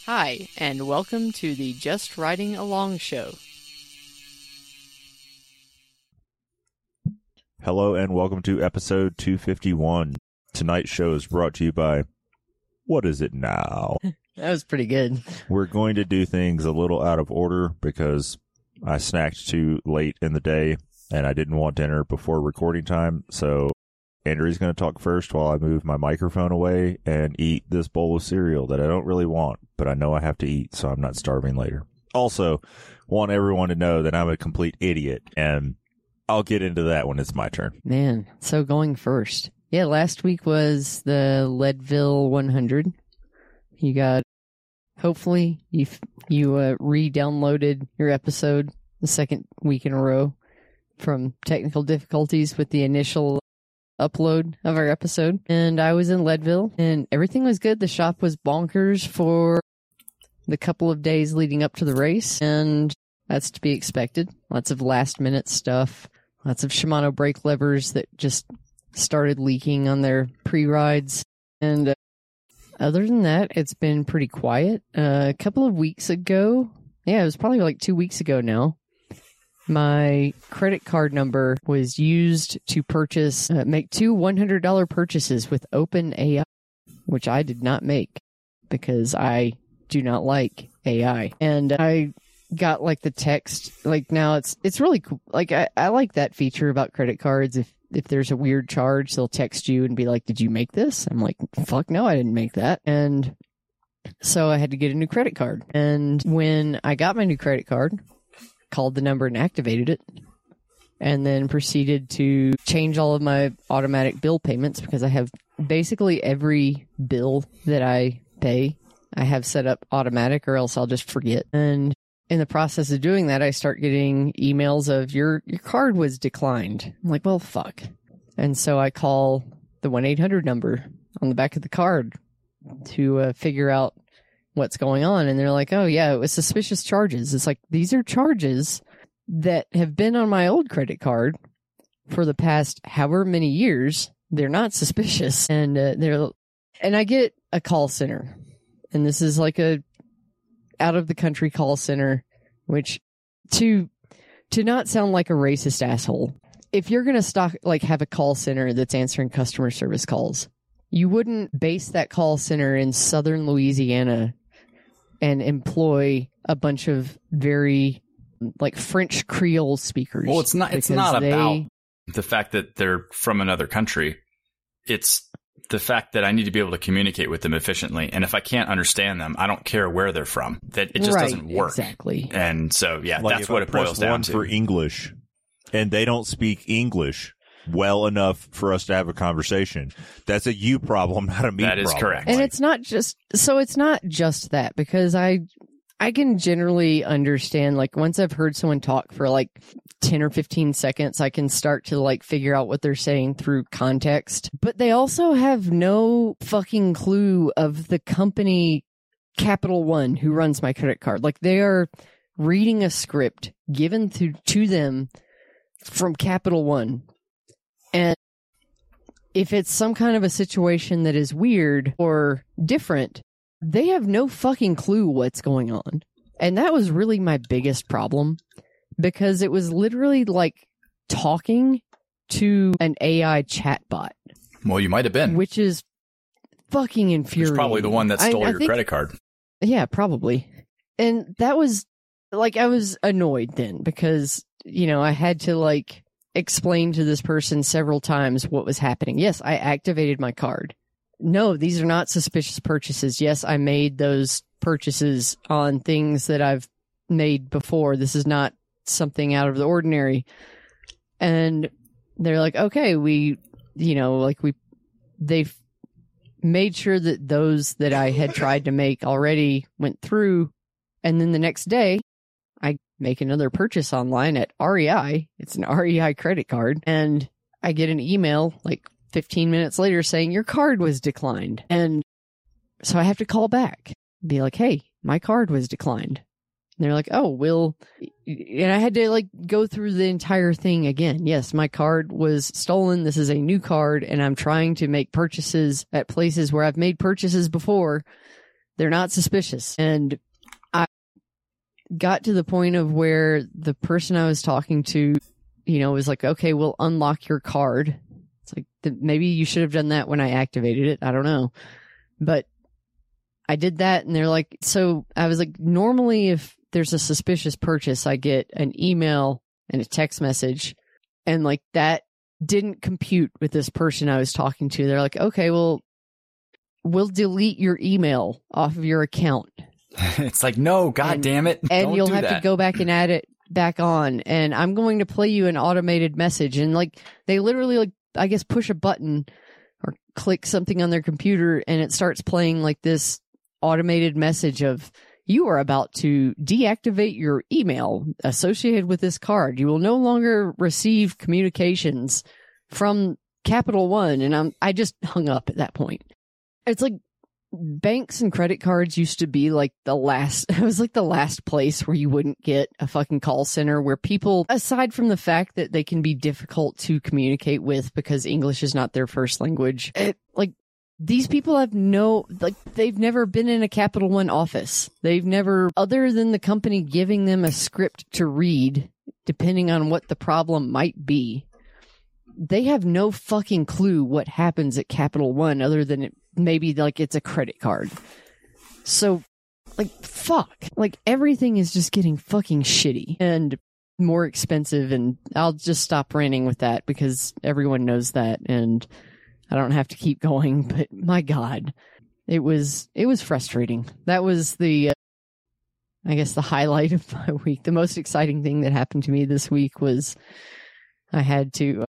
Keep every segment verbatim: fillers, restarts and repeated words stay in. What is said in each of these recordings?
Hi, and welcome to the Just Riding Along show. Hello, and welcome to episode two fifty-one. Tonight's show is brought to you by What Is It Now? That was pretty good. We're going to do things a little out of order because I snacked too late in the day, and I didn't want dinner before recording time, so Andrew's going to talk first while I move my microphone away and eat this bowl of cereal that I don't really want, but I know I have to eat so I'm not starving later. Also, want everyone to know that I'm a complete idiot, and I'll get into that when it's my turn. Man, so going first. Yeah, last week was the Leadville one hundred. You got, hopefully, you you uh, re-downloaded your episode the second week in a row from technical difficulties with the initial upload of our episode. And I was in Leadville, and everything was good. The shop was bonkers for the couple of days leading up to the race, and that's to be expected. Lots of last-minute stuff. Lots of Shimano brake levers that just started leaking on their pre-rides. And uh, other than that, it's been pretty quiet. Uh, a couple of weeks ago, yeah, it was probably like two weeks ago now, my credit card number was used to purchase, uh, make two one hundred dollars purchases with OpenAI, which I did not make because I do not like A I. And I got like the text, like now it's it's really cool. Like I, I like that feature about credit cards. If if there's a weird charge, they'll text you and be like, did you make this? I'm like, fuck no, I didn't make that. And so I had to get a new credit card. And when I got my new credit card, called the number and activated it, and then proceeded to change all of my automatic bill payments because I have basically every bill that I pay, I have set up automatic or else I'll just forget. And in the process of doing that, I start getting emails of your, your card was declined. I'm like, well, fuck. And so I call the one eight hundred number on the back of the card to uh, figure out what's going on. And they're like, oh, yeah, it was suspicious charges. It's like, these are charges that have been on my old credit card for the past however many years. They're not suspicious. And uh, they're, and I get a call center. And this is like a out of the country call center, which to to not sound like a racist asshole, if you're going to stock like have a call center that's answering customer service calls, you wouldn't base that call center in southern Louisiana and employ a bunch of very like French Creole speakers. Well, it's not it's not they, about the fact that they're from another country. It's the fact that I need to be able to communicate with them efficiently. And if I can't understand them, I don't care where they're from. That it just right, doesn't work. Exactly. And so, yeah, like that's what I it boils down one to. For English, and they don't speak English well enough for us to have a conversation. That's a you problem, not a me problem. That is correct. And it's not just, so it's not just that, because I, I can generally understand, like, once I've heard someone talk for like ten or fifteen seconds, I can start to like figure out what they're saying through context. But they also have no fucking clue of the company Capital One who runs my credit card. Like, they are reading a script given to, to them from Capital One. And if it's some kind of a situation that is weird or different, they have no fucking clue what's going on. And that was really my biggest problem, because it was literally like talking to an A I chatbot. Well, you might have been. Which is fucking infuriating. It's probably the one that stole I, I your think, credit card. Yeah, probably. And that was, like, I was annoyed then because, you know, I had to, like, explain to this person several times what was happening. Yes, I activated my card. No, these are not suspicious purchases. Yes, I made those purchases on things that I've made before. This is not something out of the ordinary. And they're like, okay, we, you know, like we, they've made sure that those that I had tried to make already went through. And then the next day, I make another purchase online at R E I. It's an R E I credit card. And I get an email like fifteen minutes later saying your card was declined. And so I have to call back, be like, hey, my card was declined. And they're like, oh, well, and I had to like go through the entire thing again. Yes, my card was stolen. This is a new card, and I'm trying to make purchases at places where I've made purchases before they're not suspicious. And I got to the point of where the person I was talking to, you know, was like, okay, we'll unlock your card. It's like, th- maybe you should have done that when I activated it. I don't know. But I did that, and they're like, so I was like, normally if there's a suspicious purchase, I get an email and a text message, and like that didn't compute with this person I was talking to. They're like, okay, well, we'll delete your email off of your account. It's like, no, god and, damn it. And Don't you'll do have that. to go back and add it back on, and I'm going to play you an automated message. And like, they literally, like, I guess, push a button or click something on their computer, and it starts playing like this automated message of, you are about to deactivate your email associated with this card. You will no longer receive communications from Capital One. And I'm, I just hung up at that point. It's like banks and credit cards used to be like the last, it was like the last place where you wouldn't get a fucking call center where people, aside from the fact that they can be difficult to communicate with because English is not their first language, it, like, these people have no, like, they've never been in a Capital One office. They've never, other than the company giving them a script to read, depending on what the problem might be, they have no fucking clue what happens at Capital One other than it, maybe like it's a credit card. So, like, fuck. Like, everything is just getting fucking shitty and more expensive, and I'll just stop ranting with that because everyone knows that, and I don't have to keep going, but my God, it was, it was frustrating. That was the, uh, I guess the highlight of my week. The most exciting thing that happened to me this week was I had to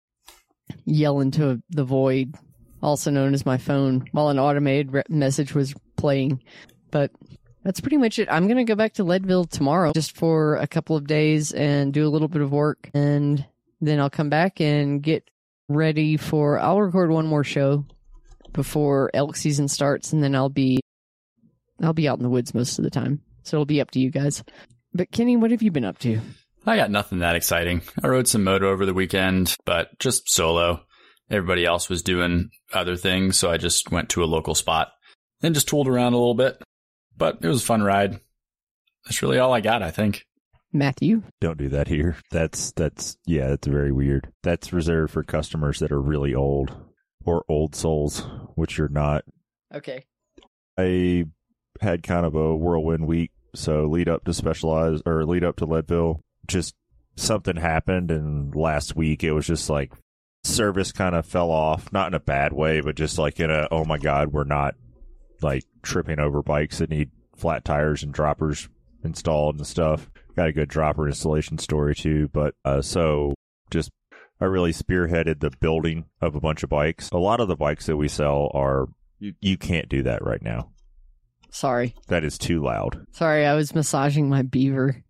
yell into the void, also known as my phone, while an automated re- message was playing. But that's pretty much it. I'm going to go back to Leadville tomorrow just for a couple of days and do a little bit of work. And then I'll come back and get ready for, I'll record one more show before elk season starts, and then I'll be I'll be out in the woods most of the time, so it'll be up to you guys. But Kenny, what have you been up to? I got nothing that exciting. I rode some moto over the weekend, but just solo. Everybody else was doing other things, so I just went to a local spot and just tooled around a little bit. But it was a fun ride. That's really all I got, I think. Matthew? Don't do that here. That's, that's, yeah, that's very weird. That's reserved for customers that are really old or old souls, which you're not. Okay. I had kind of a whirlwind week. So lead up to Specialized or lead up to Leadville, just something happened. And last week it was just like service kind of fell off, not in a bad way, but just like in a, oh my God, we're not like tripping over bikes that need flat tires and droppers installed and stuff. Got a good dropper installation story too, but uh, so just I really spearheaded the building of a bunch of bikes. A lot of the bikes that we sell are you, you can't do that right now. Sorry. That is too loud. Sorry, I was massaging my beaver.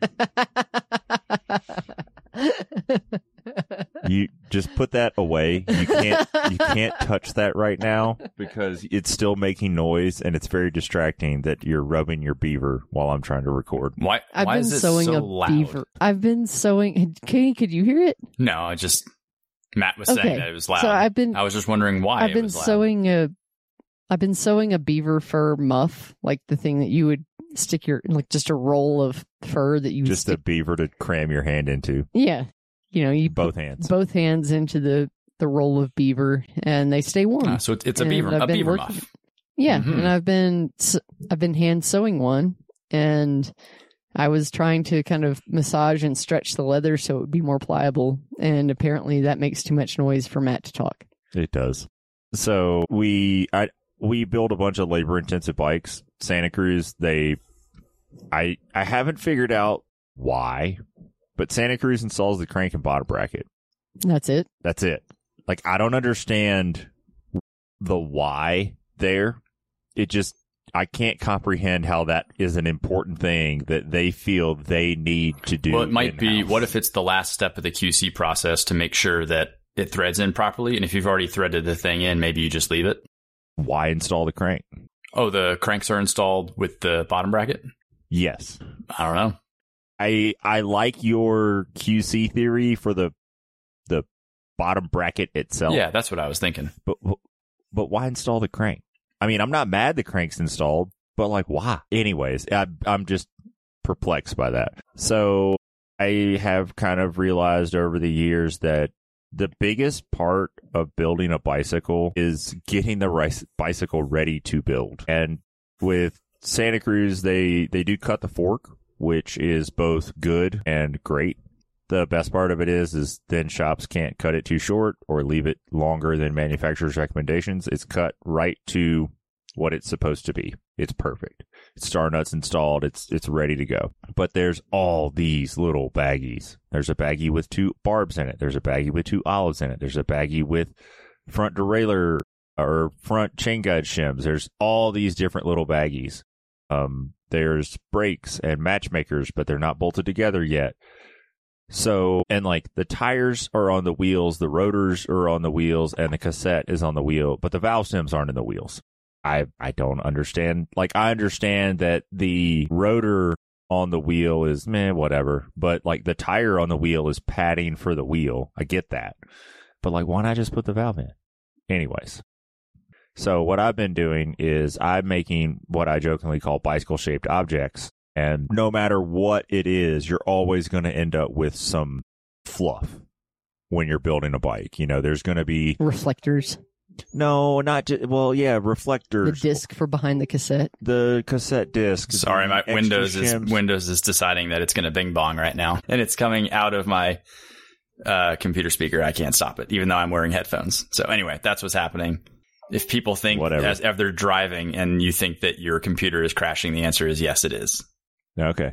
You just put that away. You can't you can't touch that right now because it's still making noise and it's very distracting that you're rubbing your beaver while I'm trying to record. Why, I've why been is it sewing so a loud? beaver. I've been sewing. Kenny, could you hear it? No, I just, Matt was Okay, saying that it was loud. so I've been- I was just wondering why I've it been was loud. sewing a. I've been sewing a beaver fur muff, like the thing that you would stick your, like just a roll of fur that you would Just a stick. beaver to cram your hand into. Yeah, you know, you Both put hands. both hands into the the roll of beaver, and they stay warm. Ah, so it's, it's a And beaver, I've a been beaver working- muff. Yeah, Mhm. and I've been s- I've been hand sewing one, and I was trying to kind of massage and stretch the leather so it would be more pliable, and apparently that makes too much noise for Matt to talk. It does. So we I we build a bunch of labor intensive bikes. Santa Cruz, they I I haven't figured out why, but Santa Cruz installs the crank and bottom bracket. That's it. That's it. Like I don't understand the why there. It just I can't comprehend how that is an important thing that they feel they need to do. Well, it might be, in-house. what if it's the last step of the Q C process to make sure that it threads in properly? And if you've already threaded the thing in, maybe you just leave it. Why install the crank? Oh, the cranks are installed with the bottom bracket? Yes. I don't know. I I like your Q C theory for the the bottom bracket itself. Yeah, that's what I was thinking. But but why install the crank? I mean, I'm not mad the crank's installed, but like, why? Anyways, I, I'm just perplexed by that. So I have kind of realized over the years that the biggest part of building a bicycle is getting the right bicycle ready to build. And with Santa Cruz, they, they do cut the fork, which is both good and great. The best part of it is, is then shops can't cut it too short or leave it longer than manufacturer's recommendations. It's cut right to what it's supposed to be. It's perfect. It's star nuts installed. It's it's ready to go. But there's all these little baggies. There's a baggie with two barbs in it. There's a baggie with two olives in it. There's a baggie with front derailleur or front chain guide shims. There's all these different little baggies. Um, there's brakes and matchmakers, but they're not bolted together yet. So, and like the tires are on the wheels, the rotors are on the wheels, and the cassette is on the wheel, but the valve stems aren't in the wheels. I, I don't understand. Like, I understand that the rotor on the wheel is, meh, whatever. But, like, the tire on the wheel is padding for the wheel. I get that. But, like, why not just put the valve in? Anyways. So, what I've been doing is I'm making what I jokingly call bicycle-shaped objects. And no matter what it is, you're always going to end up with some fluff when you're building a bike. You know, there's going to be... reflectors. No, not just, well, yeah, reflectors. The disc for behind the cassette. The cassette disc. Sorry, my Windows is shims. Windows is deciding that it's going to bing bong right now, and it's coming out of my uh, computer speaker. I can't stop it, even though I'm wearing headphones. So anyway, that's what's happening. If people think as if they're driving and you think that your computer is crashing, the answer is yes, it is. Okay.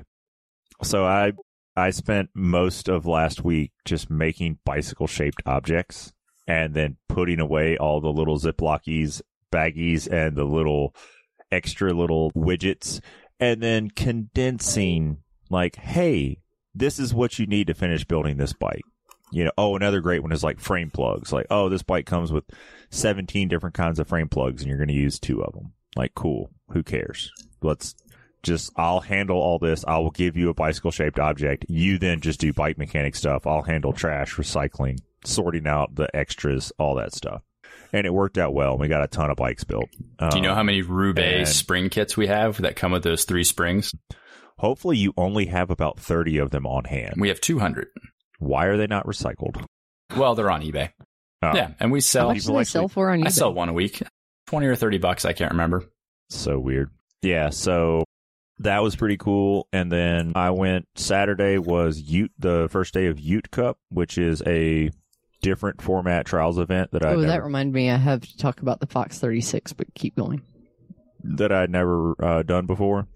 So I I spent most of last week just making bicycle-shaped objects. And then putting away all the little Ziplocies, baggies, and the little extra little widgets. And then condensing, like, hey, this is what you need to finish building this bike. You know, oh, another great one is like frame plugs. Like, oh, this bike comes with seventeen different kinds of frame plugs, and you're going to use two of them. Like, cool. Who cares? Let's just, I'll handle all this. I will give you a bicycle-shaped object. You then just do bike mechanic stuff. I'll handle trash, recycling, sorting out the extras, all that stuff. And it worked out well. We got a ton of bikes built. Um, Do you know how many Roubaix spring kits we have that come with those three springs? Hopefully you only have about thirty of them on hand. We have two hundred. Why are they not recycled? Well, they're on eBay. Oh. Yeah, and we sell... How much do they sell for on eBay? I sell one a week. twenty or thirty bucks, I can't remember. So weird. Yeah, so... that was pretty cool. And then I went, Saturday was Ute, the first day of Ute Cup, which is a different format trials event that I Oh, never, that reminded me. I have to talk about the Fox thirty-six, but keep going. That I'd never uh, done before.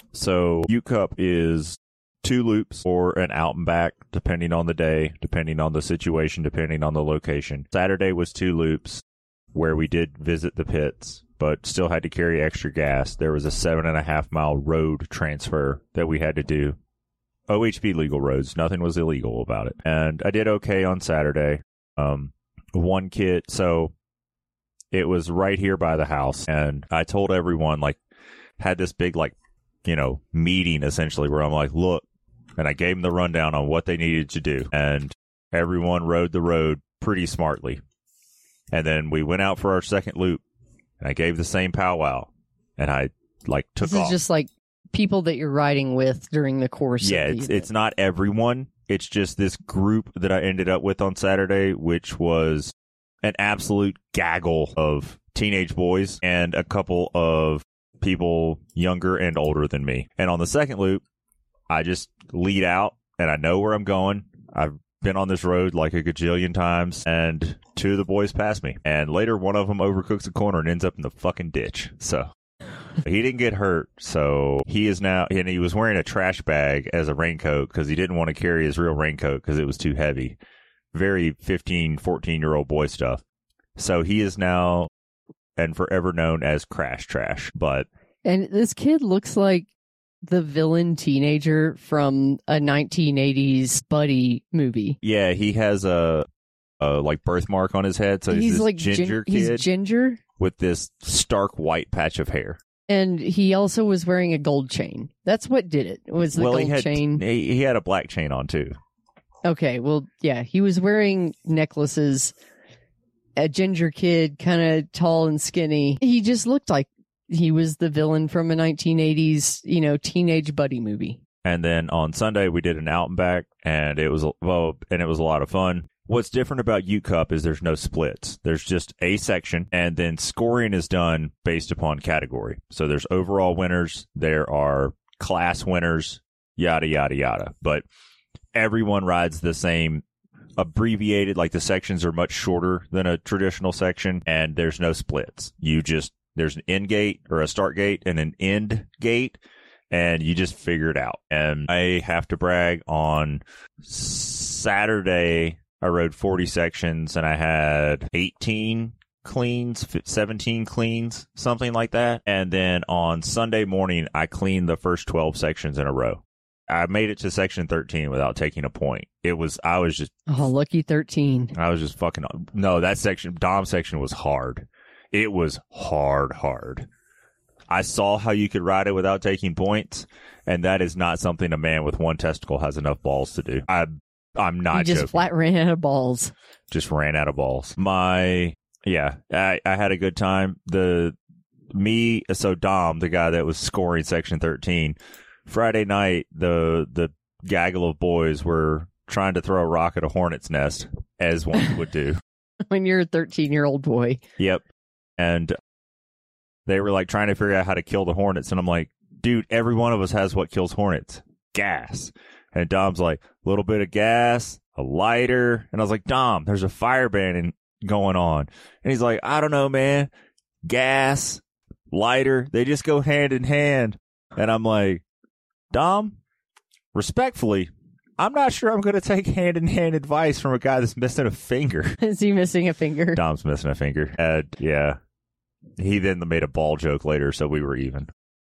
So Ute Cup is two loops or an out and back, depending on the day, depending on the situation, depending on the location. Saturday was two loops where we did visit the pits, but still had to carry extra gas. There was a seven and a half mile road transfer that we had to do. O H B legal roads. Nothing was illegal about it. And I did okay on Saturday. Um, one kid, so it was right here by the house. And I told everyone, like, had this big, like, you know, meeting essentially where I'm like, look, and I gave them the rundown on what they needed to do. And everyone rode the road pretty smartly. And then we went out for our second loop. And I gave the same powwow, and I like took this off. This is just like people that you're riding with during the course. Yeah, of it's the it's not everyone. It's just this group that I ended up with on Saturday, which was an absolute gaggle of teenage boys and a couple of people younger and older than me. And on the second loop, I just lead out, and I know where I'm going. I've been on this road like a gajillion times, and two of the boys passed me. And later, one of them overcooks a corner and ends up in the fucking ditch. So he didn't get hurt. So he is now, and he was wearing a trash bag as a raincoat because he didn't want to carry his real raincoat because it was too heavy. Very fifteen, fourteen year old boy stuff. So he is now and forever known as Crash Trash. But and this kid looks like the villain teenager from a nineteen eighties Buddy movie. Yeah, he has a, a like birthmark on his head. So he's, he's this like ginger gin- kid he's ginger with this stark white patch of hair. And he also was wearing a gold chain. That's what did it. Was the well, gold he had, chain? He, he had a black chain on too. Okay, well, yeah, he was wearing necklaces a ginger kid, kind of tall and skinny. He just looked like he was the villain from a nineteen eighties, you know, teenage buddy movie. And then on Sunday we did an out and back, and it was well, and it was a lot of fun. What's different about Ute Cup is there's no splits. There's just a section, and then scoring is done based upon category. So there's overall winners, there are class winners, yada yada yada. But everyone rides the same abbreviated, like the sections are much shorter than a traditional section, and there's no splits. You just, there's an end gate or a start gate and an end gate, and you just figure it out. And I have to brag, on Saturday I rode forty sections and I had eighteen cleans, seventeen cleans, something like that. And then on Sunday morning I cleaned the first twelve sections in a row. I made it to section thirteen without taking a point. It was, I was just... Oh, lucky thirteen. I was just fucking... No, that section, Dom section was hard. It was hard, hard. I saw how you could ride it without taking points, and that is not something a man with one testicle has enough balls to do. I, I'm not You just joking. flat ran out of balls. Just ran out of balls. My... Yeah, I, I had a good time. The... Me... So Dom, the guy that was scoring section thirteen... Friday night, the the gaggle of boys were trying to throw a rock at a hornet's nest, as one would do. When you're a thirteen-year-old boy. Yep. And they were like trying to figure out how to kill the hornets. And I'm like, dude, every one of us has what kills hornets. Gas. And Dom's like, a little bit of gas, a lighter. And I was like, Dom, there's a fire ban going on. And he's like, I don't know, man. Gas, lighter, they just go hand in hand. And I'm like, Dom, respectfully, I'm not sure I'm going to take hand-in-hand advice from a guy that's missing a finger. Is he missing a finger? Dom's missing a finger. Uh, yeah. He then made a ball joke later, so we were even.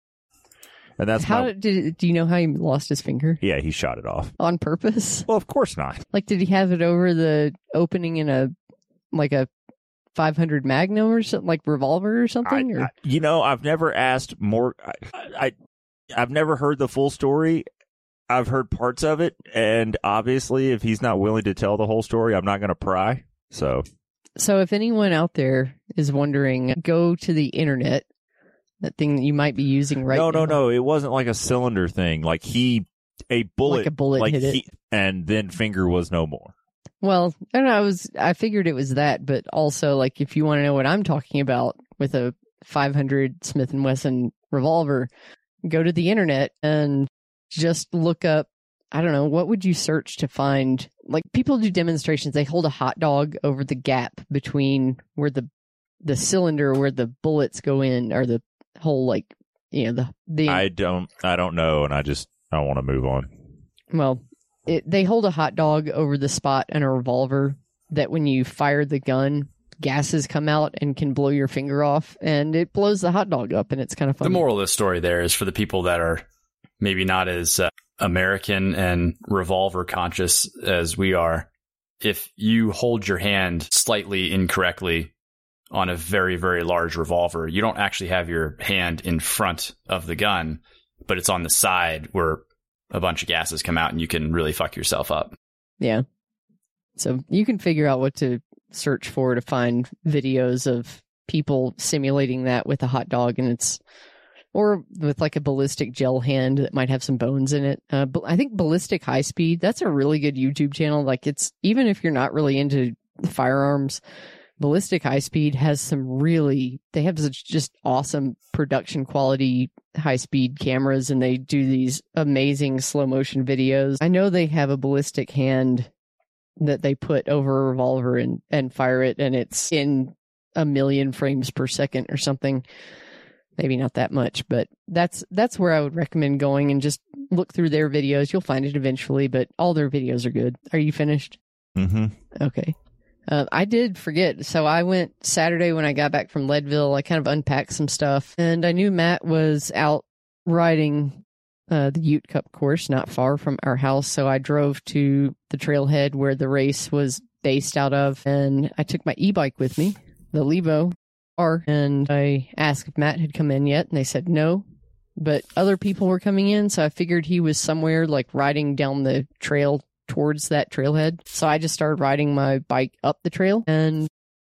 And that's how my... did do you know how he lost his finger? Yeah, he shot it off. On purpose? Well, of course not. Like, did he have it over the opening in a, like a five hundred Magnum or something, like revolver or something? I, or? I, you know, I've never asked more... I... I I've never heard the full story. I've heard parts of it, and obviously, if he's not willing to tell the whole story, I'm not going to pry. So, so if anyone out there is wondering, go to the internet, that thing that you might be using right no, now. No, no, no. It wasn't like a cylinder thing. Like he, a bullet, like a bullet like hit he, it, and then finger was no more. Well, I don't know. I was, I figured it was that, but also, like, if you want to know what I'm talking about with a five hundred Smith and Wesson revolver, go to the internet and just look up, I don't know, what would you search to find? Like, people do demonstrations. They hold a hot dog over the gap between where the the cylinder where the bullets go in, or the whole, like, you know, the the. I don't, I don't know, and I just, I want to move on. Well, it, they hold a hot dog over the spot in a revolver that when you fire the gun, gases come out and can blow your finger off, and it blows the hot dog up, and it's kind of fun. The moral of the story there is for the people that are maybe not as uh, American and revolver conscious as we are. If you hold your hand slightly incorrectly on a very, very large revolver, you don't actually have your hand in front of the gun, but it's on the side where a bunch of gases come out, and you can really fuck yourself up. Yeah. So you can figure out what to search for to find videos of people simulating that with a hot dog, and it's, or with like a ballistic gel hand that might have some bones in it. Uh, but I think Ballistic High Speed, that's a really good YouTube channel. Like, it's, even if you're not really into firearms, Ballistic High Speed has some really, they have such just awesome production quality high speed cameras, and they do these amazing slow motion videos. I know they have a ballistic hand that they put over a revolver and, and fire it, and it's in a million frames per second or something. Maybe not that much, but that's that's where I would recommend going, and just look through their videos. You'll find it eventually, but all their videos are good. Are you finished? Mm-hmm. Okay. Uh, I did forget. So I went Saturday when I got back from Leadville. I kind of unpacked some stuff, and I knew Matt was out riding Uh, the Ute Cup course not far from our house, so I drove to the trailhead where the race was based out of, and I took my e-bike with me, the Levo R, and I asked if Matt had come in yet, and they said no, but other people were coming in, so I figured he was somewhere like riding down the trail towards that trailhead. So I just started riding my bike up the trail, and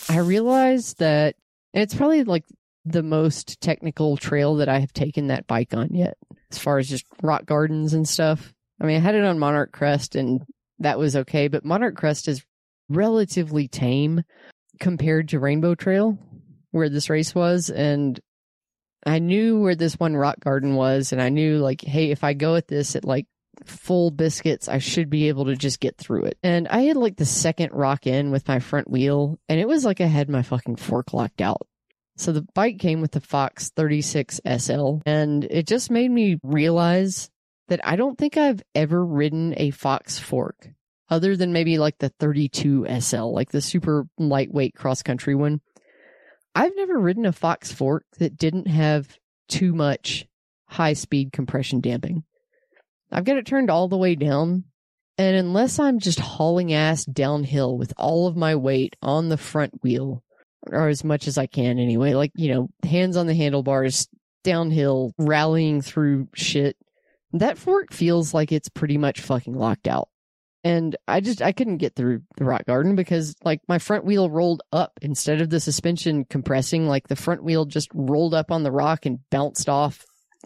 I realized that it's probably like the most technical trail that I have taken that bike on yet, as far as just rock gardens and stuff. I mean, I had it on Monarch Crest and that was okay, but Monarch Crest is relatively tame compared to Rainbow Trail, where this race was. And I knew where this one rock garden was, and I knew, like, hey, if I go at this at like full biscuits, I should be able to just get through it. And I had like the second rock in with my front wheel, and it was like I had my fucking fork locked out. So the bike came with the Fox thirty-six S L, and it just made me realize that I don't think I've ever ridden a Fox fork other than maybe like the thirty-two S L, like the super lightweight cross-country one. I've never ridden a Fox fork that didn't have too much high-speed compression damping. I've got it turned all the way down, and unless I'm just hauling ass downhill with all of my weight on the front wheel, or as much as I can anyway, like, you know, hands on the handlebars, downhill, rallying through shit, that fork feels like it's pretty much fucking locked out. And I just, I couldn't get through the rock garden because, like, my front wheel rolled up instead of the suspension compressing. Like, the front wheel just rolled up on the rock and bounced off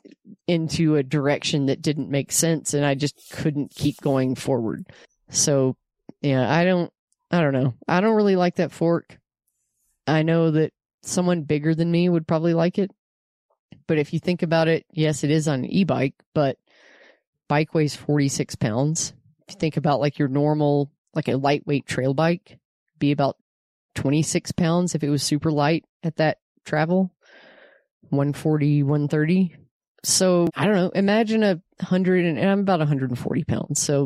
into a direction that didn't make sense, and I just couldn't keep going forward. So, yeah, I don't, I don't know. I don't really like that fork. I know that someone bigger than me would probably like it. But if you think about it, yes, it is on an e-bike, but bike weighs forty-six pounds. If you think about like your normal, like a lightweight trail bike, be about twenty-six pounds if it was super light at that travel, one forty, one thirty. So I don't know, imagine a hundred, and I'm about one hundred forty pounds. So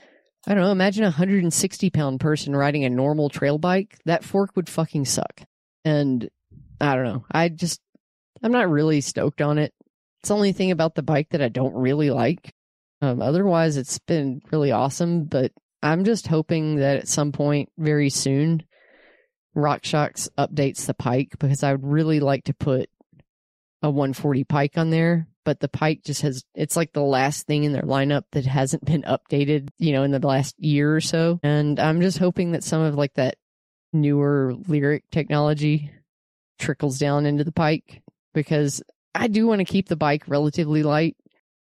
I don't know, imagine a one hundred sixty pound person riding a normal trail bike. That fork would fucking suck. And I don't know, I just, I'm not really stoked on it. It's the only thing about the bike that I don't really like. Um, otherwise, it's been really awesome, but I'm just hoping that at some point very soon, RockShox updates the Pike, because I would really like to put a one forty Pike on there, but the Pike just has, it's like the last thing in their lineup that hasn't been updated, you know, in the last year or so. And I'm just hoping that some of like that newer Lyric technology trickles down into the Pike, because I do want to keep the bike relatively light.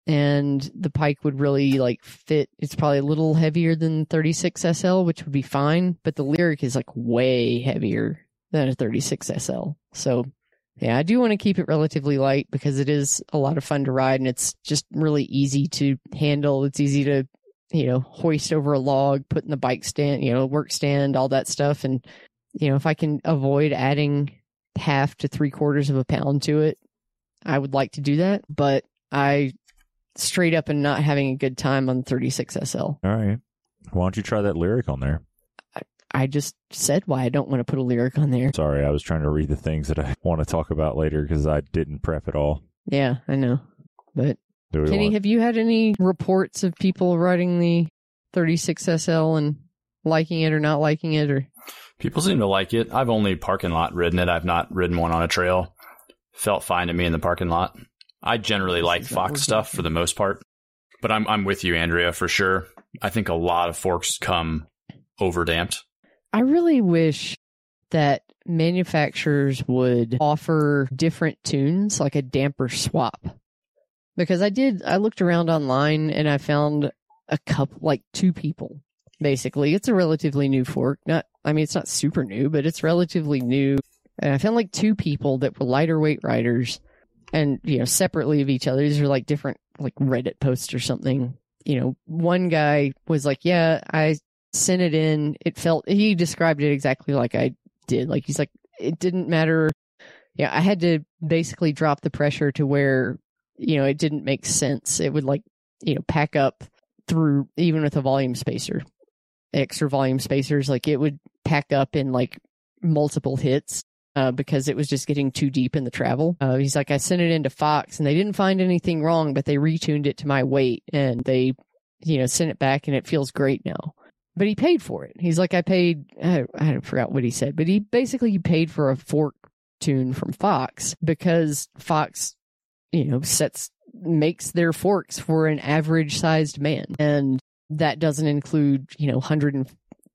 And the Pike would really like fit. It's probably a little heavier than thirty-six S L, which would be fine. But the Lyric is like way heavier than a thirty-six S L. So yeah, I do want to keep it relatively light because it is a lot of fun to ride, and it's just really easy to handle. It's easy to, you know, hoist over a log, put in the bike stand, you know, work stand, all that stuff. And, you know, if I can avoid adding half to three quarters of a pound to it, I would like to do that. But I straight up and not having a good time on thirty-six S L. All right. Why don't you try that Lyric on there? I, I just said why I don't want to put a Lyric on there. Sorry, I was trying to read the things that I want to talk about later because I didn't prep at all. Yeah, I know. But Kenny, want... have you had any reports of people riding the thirty-six S L and liking it or not liking it? Or people seem to like it. I've only parking lot ridden it. I've not ridden one on a trail. Felt fine to me in the parking lot. I generally like Fox stuff for the most part, but I'm I'm with you, Andrea, for sure. I think a lot of forks come overdamped. I really wish that manufacturers would offer different tunes, like a damper swap. Because I did, I looked around online and I found a couple, like two people, basically. It's a relatively new fork. Not, I mean, it's not super new, but it's relatively new. And I found like two people that were lighter weight riders. And, you know, separately of each other. These are like different, like Reddit posts or something. You know, one guy was like, yeah, I sent it in. It felt, he described it exactly like I did. Like, he's like, it didn't matter. Yeah, I had to basically drop the pressure to where, you know, it didn't make sense. It would like, you know, pack up through, even with a volume spacer, extra volume spacers, like it would pack up in like multiple hits. Uh, because it was just getting too deep in the travel. Uh, he's like, I sent it into Fox and they didn't find anything wrong, but they retuned it to my weight and they, you know, sent it back and it feels great now. But he paid for it. He's like, I paid, I, I forgot what he said, but he basically paid for a fork tune from Fox because Fox, you know, sets, makes their forks for an average sized man. And that doesn't include, you know, one hundred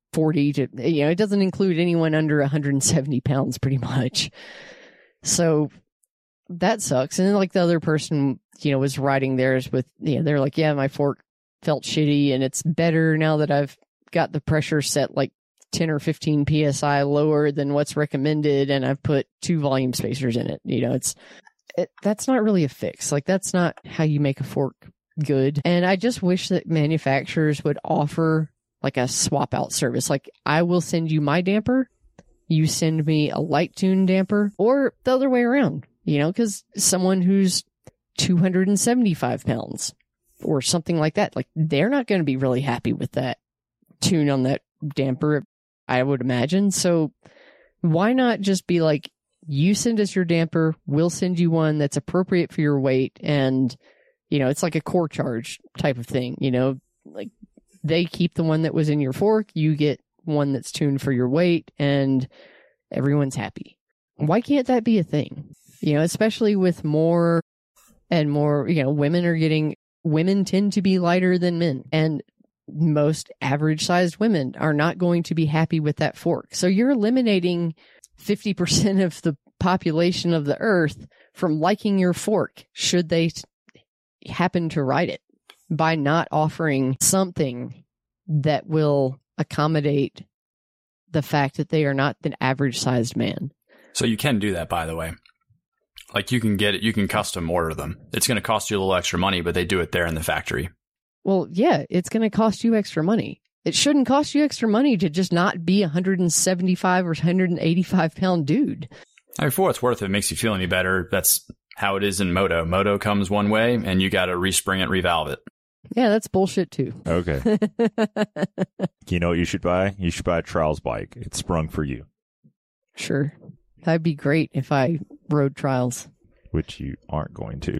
forty to, you know, it doesn't include anyone under one hundred seventy pounds pretty much. So that sucks. And then like the other person, you know, was riding theirs with, you know, they're like, yeah, my fork felt shitty and it's better now that I've got the pressure set like ten or fifteen P S I lower than what's recommended. And I've put two volume spacers in it. You know, it's, it, that's not really a fix. Like that's not how you make a fork good. And I just wish that manufacturers would offer like a swap out service. Like I will send you my damper. You send me a light tune damper, or the other way around, you know, because someone who's two hundred seventy-five pounds or something like that, like they're not going to be really happy with that tune on that damper, I would imagine. So why not just be like, you send us your damper, we'll send you one that's appropriate for your weight. And, you know, it's like a core charge type of thing, you know, like they keep the one that was in your fork, you get one that's tuned for your weight, and everyone's happy. Why can't that be a thing? You know, especially with more and more, you know, women are getting, women tend to be lighter than men, and most average sized women are not going to be happy with that fork. So you're eliminating fifty percent of the population of the earth from liking your fork, should they happen to ride it, by not offering something that will accommodate the fact that they are not the average sized man. So you can do that, by the way. Like you can get it, you can custom order them. It's going to cost you a little extra money, but they do it there in the factory. Well, yeah, it's going to cost you extra money. It shouldn't cost you extra money to just not be a one hundred seventy-five or one hundred eighty-five pound dude. I mean, for what it's worth, if it makes you feel any better, that's how it is in Moto. Moto comes one way, and you got to respring it, revalve it. Yeah, that's bullshit too. Okay. You know what you should buy? You should buy a trials bike. It's sprung for you. Sure. That'd be great if I rode trials. Which you aren't going to.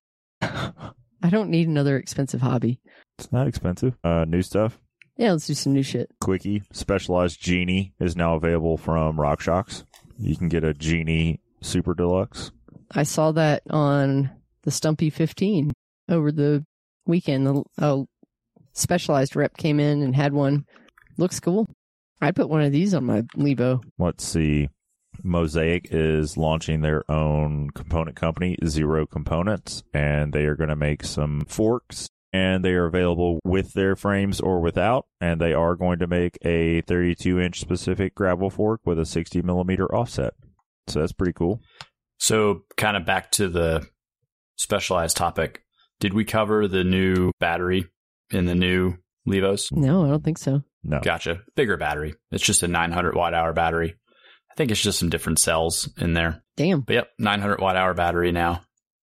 I don't need another expensive hobby. It's not expensive. Uh, new stuff. Yeah, let's do some new shit. Quickie Specialized Genie is now available from RockShox. You can get a Genie Super Deluxe. I saw that on the Stumpy fifteen over the weekend. The uh, Specialized rep came in and had one. Looks cool. I'd put one of these on my Levo. Let's see. Mosaic is launching their own component company, Zero Components, and they are going to make some forks, and they are available with their frames or without, and they are going to make a thirty-two inch specific gravel fork with a sixty millimeter offset. So that's pretty cool. So kind of back to the Specialized topic. Did we cover the new battery in the new Levos? No, I don't think so. No. Gotcha. Bigger battery. It's just a nine hundred watt hour battery. I think it's just some different cells in there. Damn. But yep, nine hundred watt hour battery now.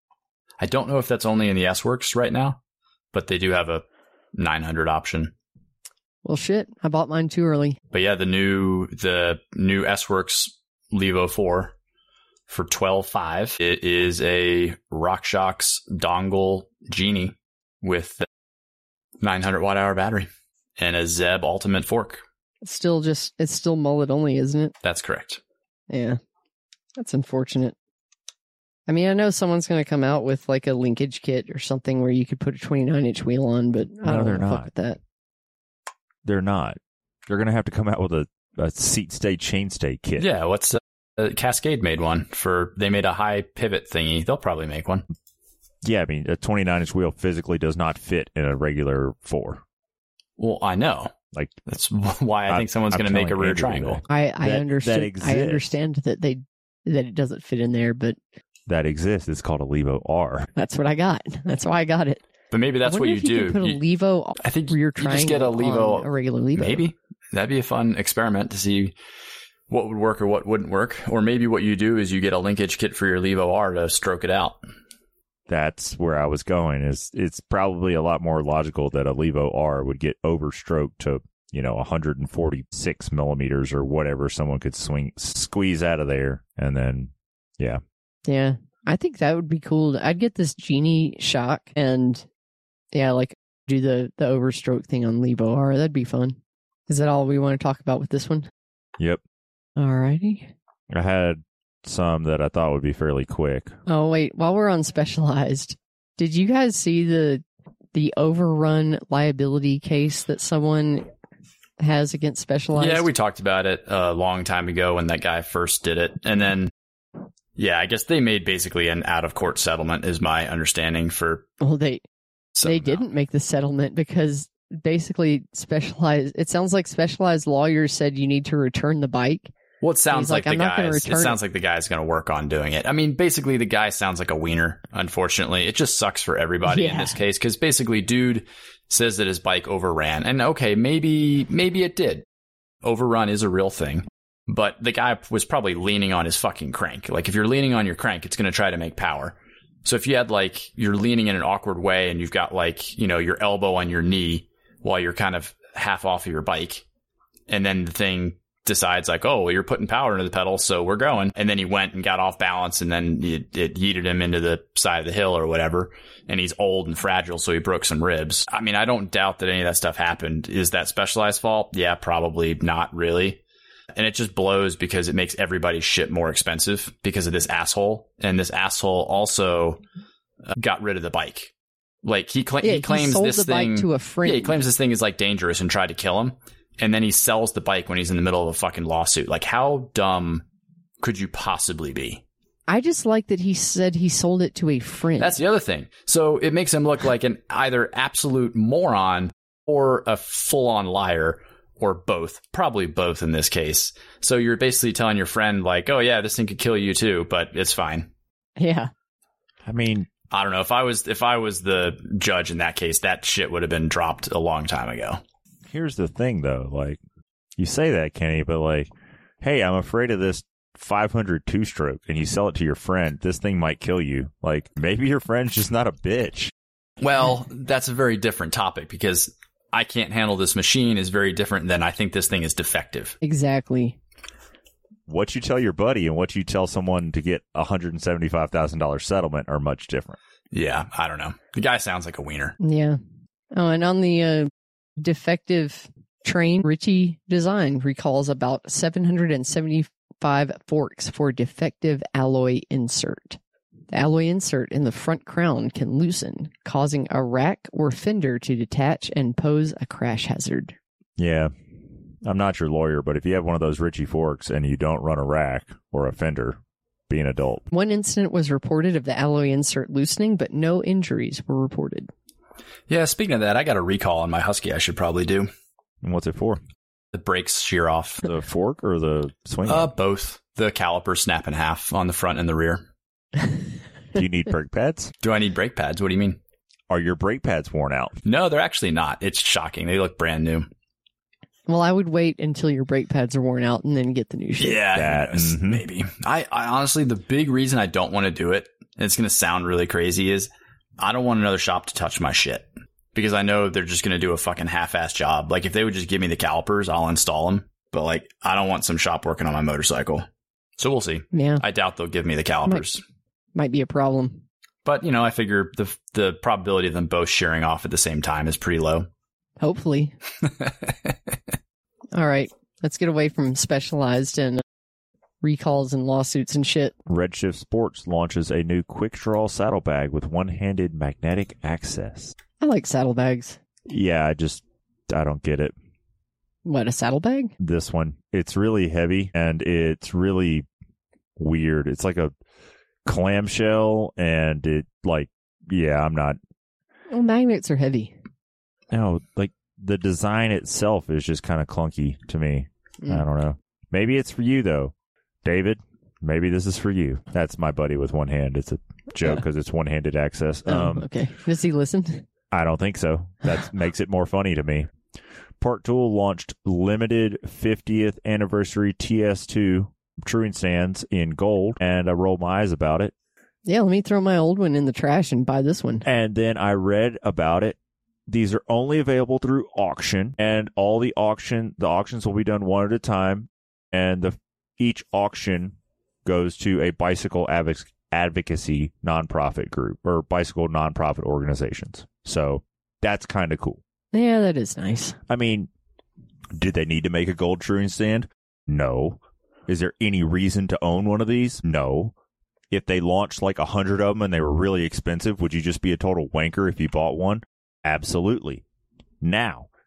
I don't know if that's only in the S-Works right now, but they do have a nine hundred option. Well, shit. I bought mine too early. But yeah, the new the new S-Works Levo four for twelve five. It is a RockShox dongle Genie with nine hundred watt hour battery and a Zeb Ultimate fork. It's still just, it's still mullet only, isn't it? That's correct. Yeah. That's unfortunate. I mean, I know someone's going to come out with like a linkage kit or something where you could put a twenty-nine inch wheel on, but I No, don't they're want to fuck not. with that. They're not. They're going to have to come out with a, a seat stay, chain stay kit. Yeah, what's uh, Cascade made one for, they made a high pivot thingy. They'll probably make one. Yeah, I mean, a twenty-nine inch wheel physically does not fit in a regular four. Well, I know. Like, That's why I think I- someone's I'm going to make a telling rear Andrew triangle. that. I, I That- understand. that I exists. understand that they that it doesn't fit in there, but that exists. It's called a Levo R. that's what I got. That's why I got it. But maybe that's I what wonder you if you do. could put You- a Levo I think rear you triangle just get a Levo. on a regular Levo. Maybe. That'd be a fun experiment to see what would work or what wouldn't work. Or maybe what you do is you get a linkage kit for your Levo R to stroke it out. That's where I was going. Is it's probably a lot more logical that a Levo R would get overstroked to, you know, one hundred forty-six millimeters or whatever someone could swing squeeze out of there, and then yeah. Yeah, I think that would be cool. I'd get this Genie shock and yeah, like do the the overstroke thing on Levo R. That'd be fun. Is that all we want to talk about with this one? Yep. Alrighty. I had some that I thought would be fairly quick. Oh wait, while we're on Specialized, did you guys see the the overrun liability case that someone has against Specialized? Yeah, we talked about it a long time ago when that guy first did it. And then, yeah, I guess they made basically an out-of-court settlement is my understanding for... Well, they So, they no. didn't make the settlement because basically Specialized... It sounds like Specialized lawyers said you need to return the bike. Well, it sounds He's like, like, the "I'm not gonna guy's. It return sounds like the guy's going to work on doing it. I mean, basically, the guy sounds like a wiener. Unfortunately, it just sucks for everybody in Yeah. this case because basically, dude says that his bike overran, and okay, maybe maybe it did. Overrun is a real thing, but the guy was probably leaning on his fucking crank. Like if you're leaning on your crank, it's going to try to make power. So if you had like you're leaning in an awkward way and you've got like you know your elbow on your knee while you're kind of half off of your bike, and then the thing decides like, oh, well, you're putting power into the pedal, so we're going. And then he went and got off balance, and then it, it yeeted him into the side of the hill or whatever. And he's old and fragile, so he broke some ribs. I mean, I don't doubt that any of that stuff happened. Is that Specialized fault? Yeah, probably not really. And it just blows because it makes everybody's shit more expensive because of this asshole. And this asshole also uh, got rid of the bike. Like he, cla- Yeah, he claims he sold this the thing bike to a friend. Yeah, he claims this thing is like dangerous and tried to kill him. And then he sells the bike when he's in the middle of a fucking lawsuit. Like, how dumb could you possibly be? I just like that he said he sold it to a friend. That's the other thing. So it makes him look like an either absolute moron or a full-on liar or both. Probably both in this case. So you're basically telling your friend like, oh yeah, this thing could kill you too, but it's fine. Yeah. I mean, I don't know. If I was if I was the judge in that case, that shit would have been dropped a long time ago. here's the thing, though. Like, you say that, Kenny, but like, hey, I'm afraid of this five hundred two-stroke, and you sell it to your friend. This thing might kill you. Like, maybe your friend's just not a bitch. Well, that's a very different topic because I can't handle this machine is very different than I think this thing is defective. Exactly. What you tell your buddy and what you tell someone to get a one hundred seventy-five thousand dollars settlement are much different. Yeah, I don't know. The guy sounds like a wiener. Yeah. Oh, and on the uh, defective train, Ritchie Design recalls about seven hundred seventy-five forks for defective alloy insert. The alloy insert in the front crown can loosen, causing a rack or fender to detach and pose a crash hazard. Yeah. I'm not your lawyer, but if you have one of those Ritchie forks and you don't run a rack or a fender, be an adult. One incident was reported of the alloy insert loosening, but no injuries were reported. Yeah, speaking of that, I got a recall on my Husky I should probably do. And what's it for? The brakes shear off. The fork or the swing? Uh, both. The caliper snap in half on the front and the rear. Do you need brake pads? Do I need brake pads? What do you mean? Are your brake pads worn out? No, they're actually not. It's shocking. They look brand new. Well, I would wait until your brake pads are worn out and then get the new shit. Yeah, That, who knows? mhm. Maybe. I, I honestly, the big reason I don't want to do it, and it's going to sound really crazy, is I don't want another shop to touch my shit. Because I know they're just going to do a fucking half-ass job. Like, if they would just give me the calipers, I'll install them. But, like, I don't want some shop working on my motorcycle. So we'll see. Yeah, I doubt they'll give me the calipers. might be a problem. But, you know, I figure the the probability of them both shearing off at the same time is pretty low. Hopefully. All right, let's get away from Specialized and recalls and lawsuits and shit. Redshift Sports launches a new quick draw saddlebag with one-handed magnetic access. I like saddlebags. Yeah, I just, I don't get it. What, a saddlebag? This one, it's really heavy and it's really weird. It's like a clamshell and it like, yeah, I'm not, Well, magnets are heavy. no, like the design itself is just kind of clunky to me. Mm. I don't know. Maybe it's for you though. David, maybe this is for you. That's my buddy with one hand. It's a joke because it's one-handed access. Oh, Um, okay. Does he listen? I don't think so. That makes it more funny to me. Park Tool launched limited fiftieth anniversary T S two truing stands in gold, and I rolled my eyes about it. Yeah, let me throw my old one in the trash and buy this one. And then I read about it. These are only available through auction, and all the auction, the auctions will be done one at a time, and the each auction goes to a bicycle advoc- advocacy nonprofit group or bicycle nonprofit organizations. So that's kind of cool. Yeah, that is nice. I mean, did they need to make a gold truing stand? No. Is there any reason to own one of these? No. If they launched like a hundred of them and they were really expensive, would you just be a total wanker if you bought one? Absolutely. Now,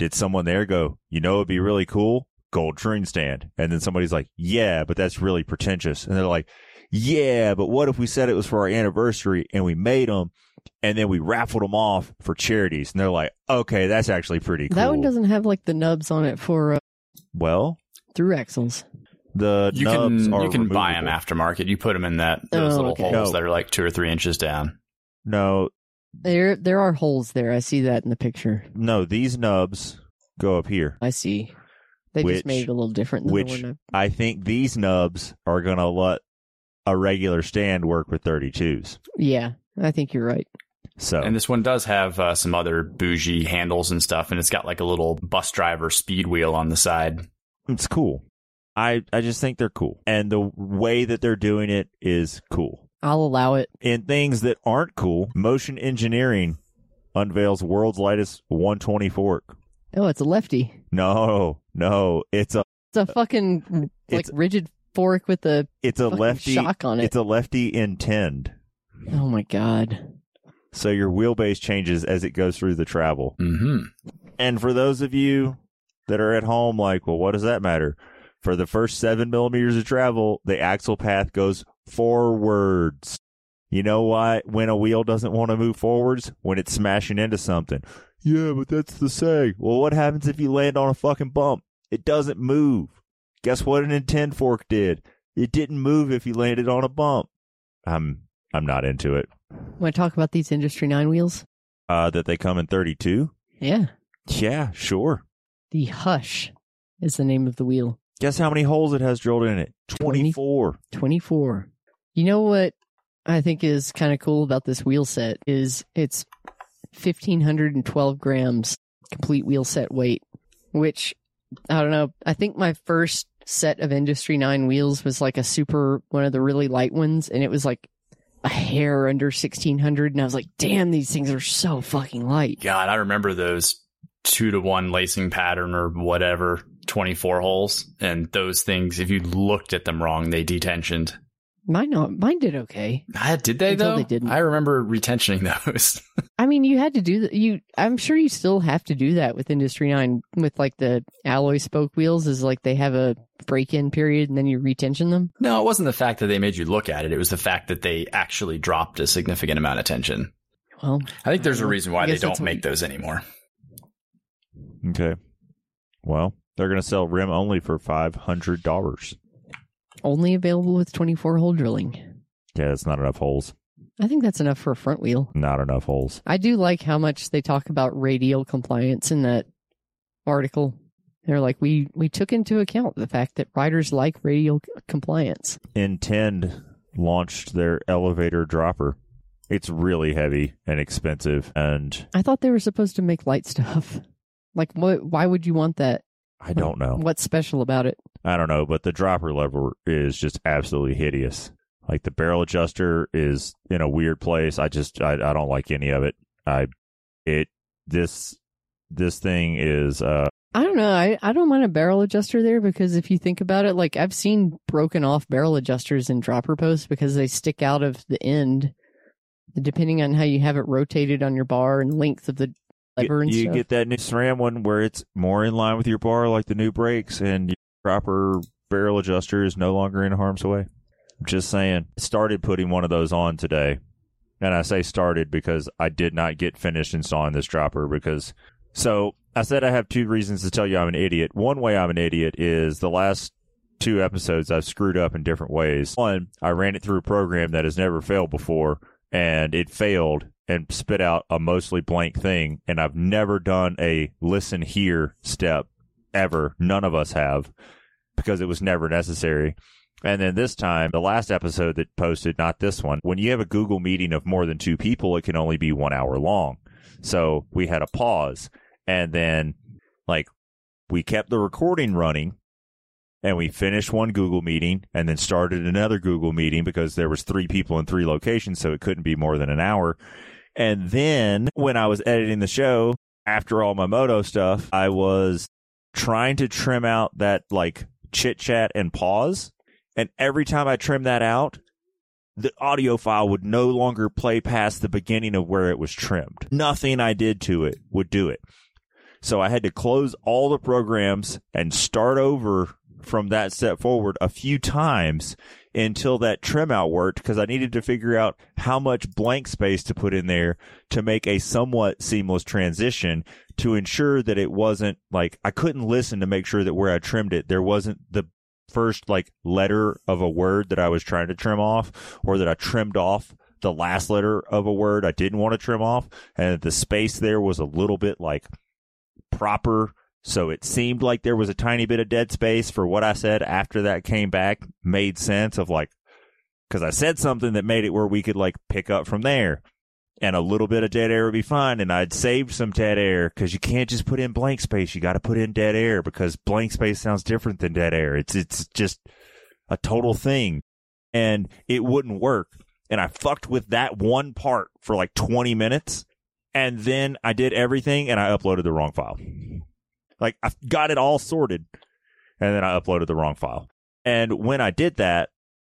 did someone there go, you know, it'd be really cool? Gold touring stand. And then somebody's like, yeah, but that's really pretentious. And they're like, yeah, but what if we said it was for our anniversary and we made them and then we raffled them off for charities? And they're like, okay, that's actually pretty cool. That one doesn't have like the nubs on it for uh, well, through axles. The you nubs can are you can removable. buy them aftermarket. You put them in that those Oh, little okay. holes No. that are like two or three inches down. No, There, there are holes there. I see that in the picture. no, these nubs go up here. I see. They Which- just made it a little different than which- the one. I've- I think these nubs are going to let a regular stand work with thirty-twos. Yeah, I think you're right. So, And this one does have uh, some other bougie handles and stuff, and it's got like a little bus driver speed wheel on the side. it's cool. I, I just think they're cool. And the way that they're doing it is cool. I'll allow it. In things that aren't cool, Motion Engineering unveils world's lightest one twenty fork. Oh, it's a lefty. No, no, it's a It's a fucking like It's- rigid fork with a it's a fucking lefty shock on it. it's a lefty intend. Oh my god. So your wheelbase changes as it goes through the travel. Mm-hmm. And for those of you that are at home, like, well, what does that matter? For the first seven millimeters of travel, the axle path goes forwards. You know why? When a wheel doesn't want to move forwards? When it's smashing into something. Yeah, but that's the seg. Well, what happens if you land on a fucking bump? It doesn't move. Guess what an intend fork did? It didn't move if you landed on a bump. I'm I'm not into it. Want to talk about these Industry nine wheels? Uh, that they come in thirty-two? Yeah. Yeah, sure. The Hush is the name of the wheel. Guess how many holes it has drilled in it? twenty-four. twenty-four. You know what I think is kind of cool about this wheel set is it's one thousand five hundred twelve grams complete wheel set weight, which, I don't know, I think my first set of Industry nine wheels was like a super, one of the really light ones, and it was like a hair under sixteen hundred, and I was like, damn, these things are so fucking light. God, I remember those two to one lacing pattern or whatever, twenty-four holes. And those things, if you looked at them wrong, they detensioned. Mine, not, mine did okay. Ah, did they Until though? they didn't. I remember retentioning those. I mean, you had to do that. You, I'm sure you still have to do that with Industry nine with like the alloy spoke wheels. Is like they have a break-in period and then you retension them. No, it wasn't the fact that they made you look at it. It was the fact that they actually dropped a significant amount of tension. Well, I think there's a Uh, reason I why they guess that's don't what- make those anymore. Okay. Well, they're going to sell rim only for five hundred dollars. only available with twenty-four hole drilling. Yeah, that's not enough holes. I think that's enough for a front wheel. Not enough holes. I do like how much they talk about radial compliance in that article. They're like, we, we took into account the fact that riders like radial c- compliance. Intend launched their elevator dropper. It's really heavy and expensive, and I thought they were supposed to make light stuff. Like, what? Why would you want that? I don't know. What's special about it? I don't know, but the dropper lever is just absolutely hideous. Like the barrel adjuster is in a weird place. I just I, I don't like any of it. I it this this thing is uh I don't know. I, I don't mind a barrel adjuster there because if you think about it, like I've seen broken off barrel adjusters in dropper posts because they stick out of the end, depending on how you have it rotated on your bar and length of the lever and you stuff. get that new SRAM one where it's more in line with your bar, like the new brakes, and your proper barrel adjuster is no longer in harm's way. I'm just saying. Started putting one of those on today, and I say started because I did not get finished installing this dropper because so I said I have two reasons to tell you I'm an idiot. One way I'm an idiot is the last two episodes I've screwed up in different ways. One, I ran it through a program that has never failed before, and it failed and spit out a mostly blank thing, and I've never done a listen here step ever. None of us have, because it was never necessary. And then this time, the last episode that posted, not this one, when you have a Google meeting of more than two people, it can only be one hour long. So we had a pause, and then like we kept the recording running, and we finished one Google meeting and then started another Google meeting because there was three people in three locations, so it couldn't be more than an hour. And then when I was editing the show, after all my moto stuff, I was trying to trim out that like chit chat and pause. And every time I trimmed that out, the audio file would no longer play past the beginning of where it was trimmed. Nothing I did to it would do it. So I had to close all the programs and start over from that step forward a few times until that trim out worked, because I needed to figure out how much blank space to put in there to make a somewhat seamless transition, to ensure that it wasn't like I couldn't listen to make sure that where I trimmed it, there wasn't the first like letter of a word that I was trying to trim off, or that I trimmed off the last letter of a word I didn't want to trim off, and the space there was a little bit like proper. So it seemed like there was a tiny bit of dead space for what I said after that came back made sense of like, because I said something that made it where we could like pick up from there, and a little bit of dead air would be fine. And I'd saved some dead air, because you can't just put in blank space. You got to put in dead air, because blank space sounds different than dead air. It's, it's just a total thing, and it wouldn't work. And I fucked with that one part for like twenty minutes. And then I did everything and I uploaded the wrong file. Like, I got it all sorted, and then I uploaded the wrong file. And when I did that,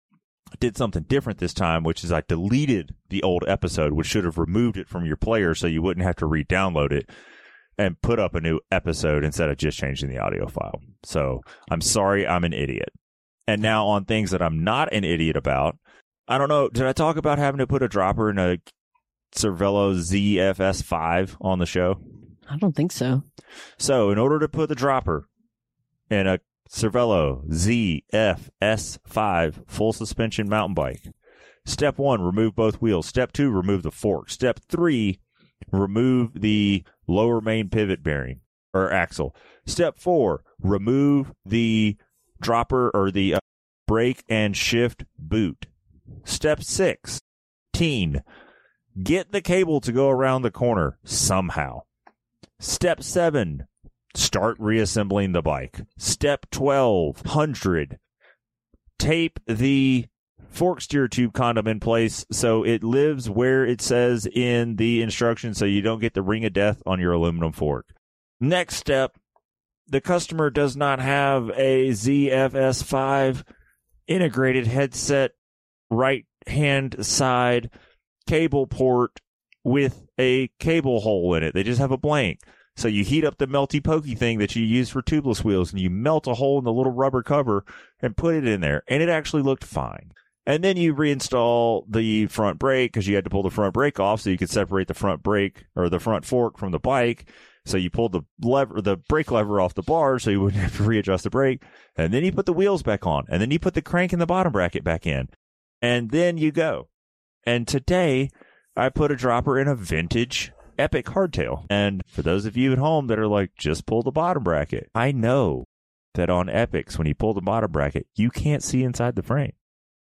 I did something different this time, which is I deleted the old episode, which should have removed it from your player so you wouldn't have to re-download it, and put up a new episode instead of just changing the audio file. So I'm sorry, I'm an idiot. And now on things that I'm not an idiot about, I don't know, did I talk about having to put a dropper in a Cervelo Z F S five on the show? I don't think so. So, in order to put the dropper in a Cervelo Z F S five full suspension mountain bike, step one, remove both wheels. Step two, remove the fork. Step three, remove the lower main pivot bearing or axle. Step four, remove the dropper or the uh, brake and shift boot. Step six, teen, get the cable to go around the corner somehow. Step seven, start reassembling the bike. Step twelve, one hundred, tape the fork steer tube condom in place so it lives where it says in the instructions, so you don't get the ring of death on your aluminum fork. Next step, the customer does not have a Z F S five integrated headset right hand side cable port with a cable hole in it. They just have a blank. So you heat up the melty pokey thing that you use for tubeless wheels, and you melt a hole in the little rubber cover and put it in there, and it actually looked fine. And then you reinstall the front brake, because you had to pull the front brake off so you could separate the front brake or the front fork from the bike. So you pulled the lever, the brake lever off the bar so you wouldn't have to readjust the brake. And then you put the wheels back on, and then you put the crank and the bottom bracket back in, and then you go. And today I put a dropper in a vintage Epic hardtail. And for those of you at home that are like, just pull the bottom bracket, I know that on Epics, when you pull the bottom bracket, you can't see inside the frame.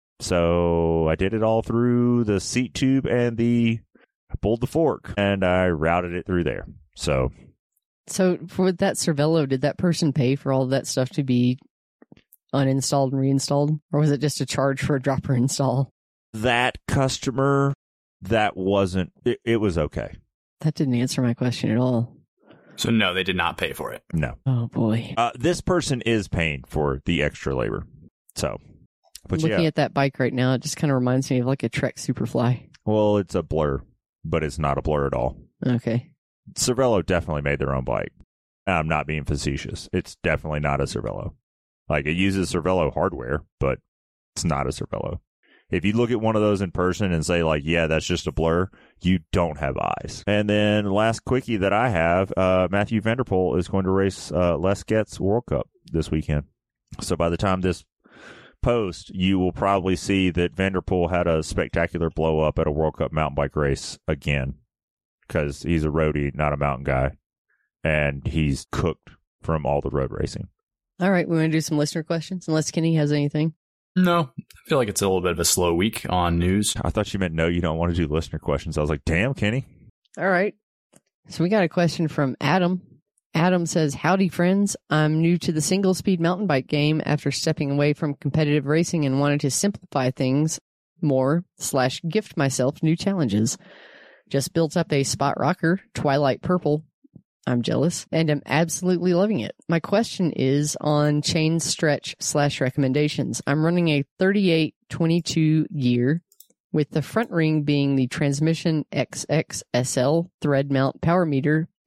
So I did it all through the seat tube and the, I pulled the fork and I routed it through there. So. So for that Cervelo, did that person pay for all of that stuff to be uninstalled and reinstalled? Or was it just a charge for a dropper install? That customer, that wasn't, it, it was okay. That didn't answer my question at all. So no, they did not pay for it. No. Oh, boy. Uh, this person is paying for the extra labor. So. But Looking yeah. at that bike right now, it just kind of reminds me of like a Trek Superfly. Well, it's a blur, but it's not a blur at all. Okay. Cervelo definitely made their own bike. I'm not being facetious. It's definitely not a Cervelo. Like, it uses Cervelo hardware, but it's not a Cervelo. If you look at one of those in person and say, like, yeah, that's just a blur, you don't have eyes. And then last quickie that I have, uh, Matthew Vanderpool is going to race uh, Les Getz World Cup this weekend. So by the time this post, you will probably see that Vanderpool had a spectacular blow up at a World Cup mountain bike race again, because he's a roadie, not a mountain guy, and he's cooked from all the road racing. All right, we want to do some listener questions, unless Kenny has anything. No, I feel like it's a little bit of a slow week on news. I thought you meant no, you don't want to do listener questions. I was like, damn, Kenny. All right. So we got a question from Adam. Adam says, howdy, friends. I'm new to the single-speed mountain bike game after stepping away from competitive racing and wanted to simplify things more slash gift myself new challenges. Just built up a Spot Rocker, Twilight Purple. I'm jealous, and I'm absolutely loving it. My question is on chain stretch slash recommendations. I'm running a thirty-eight twenty-two gear, with the front ring being the Transmission X X S L thread mount power meter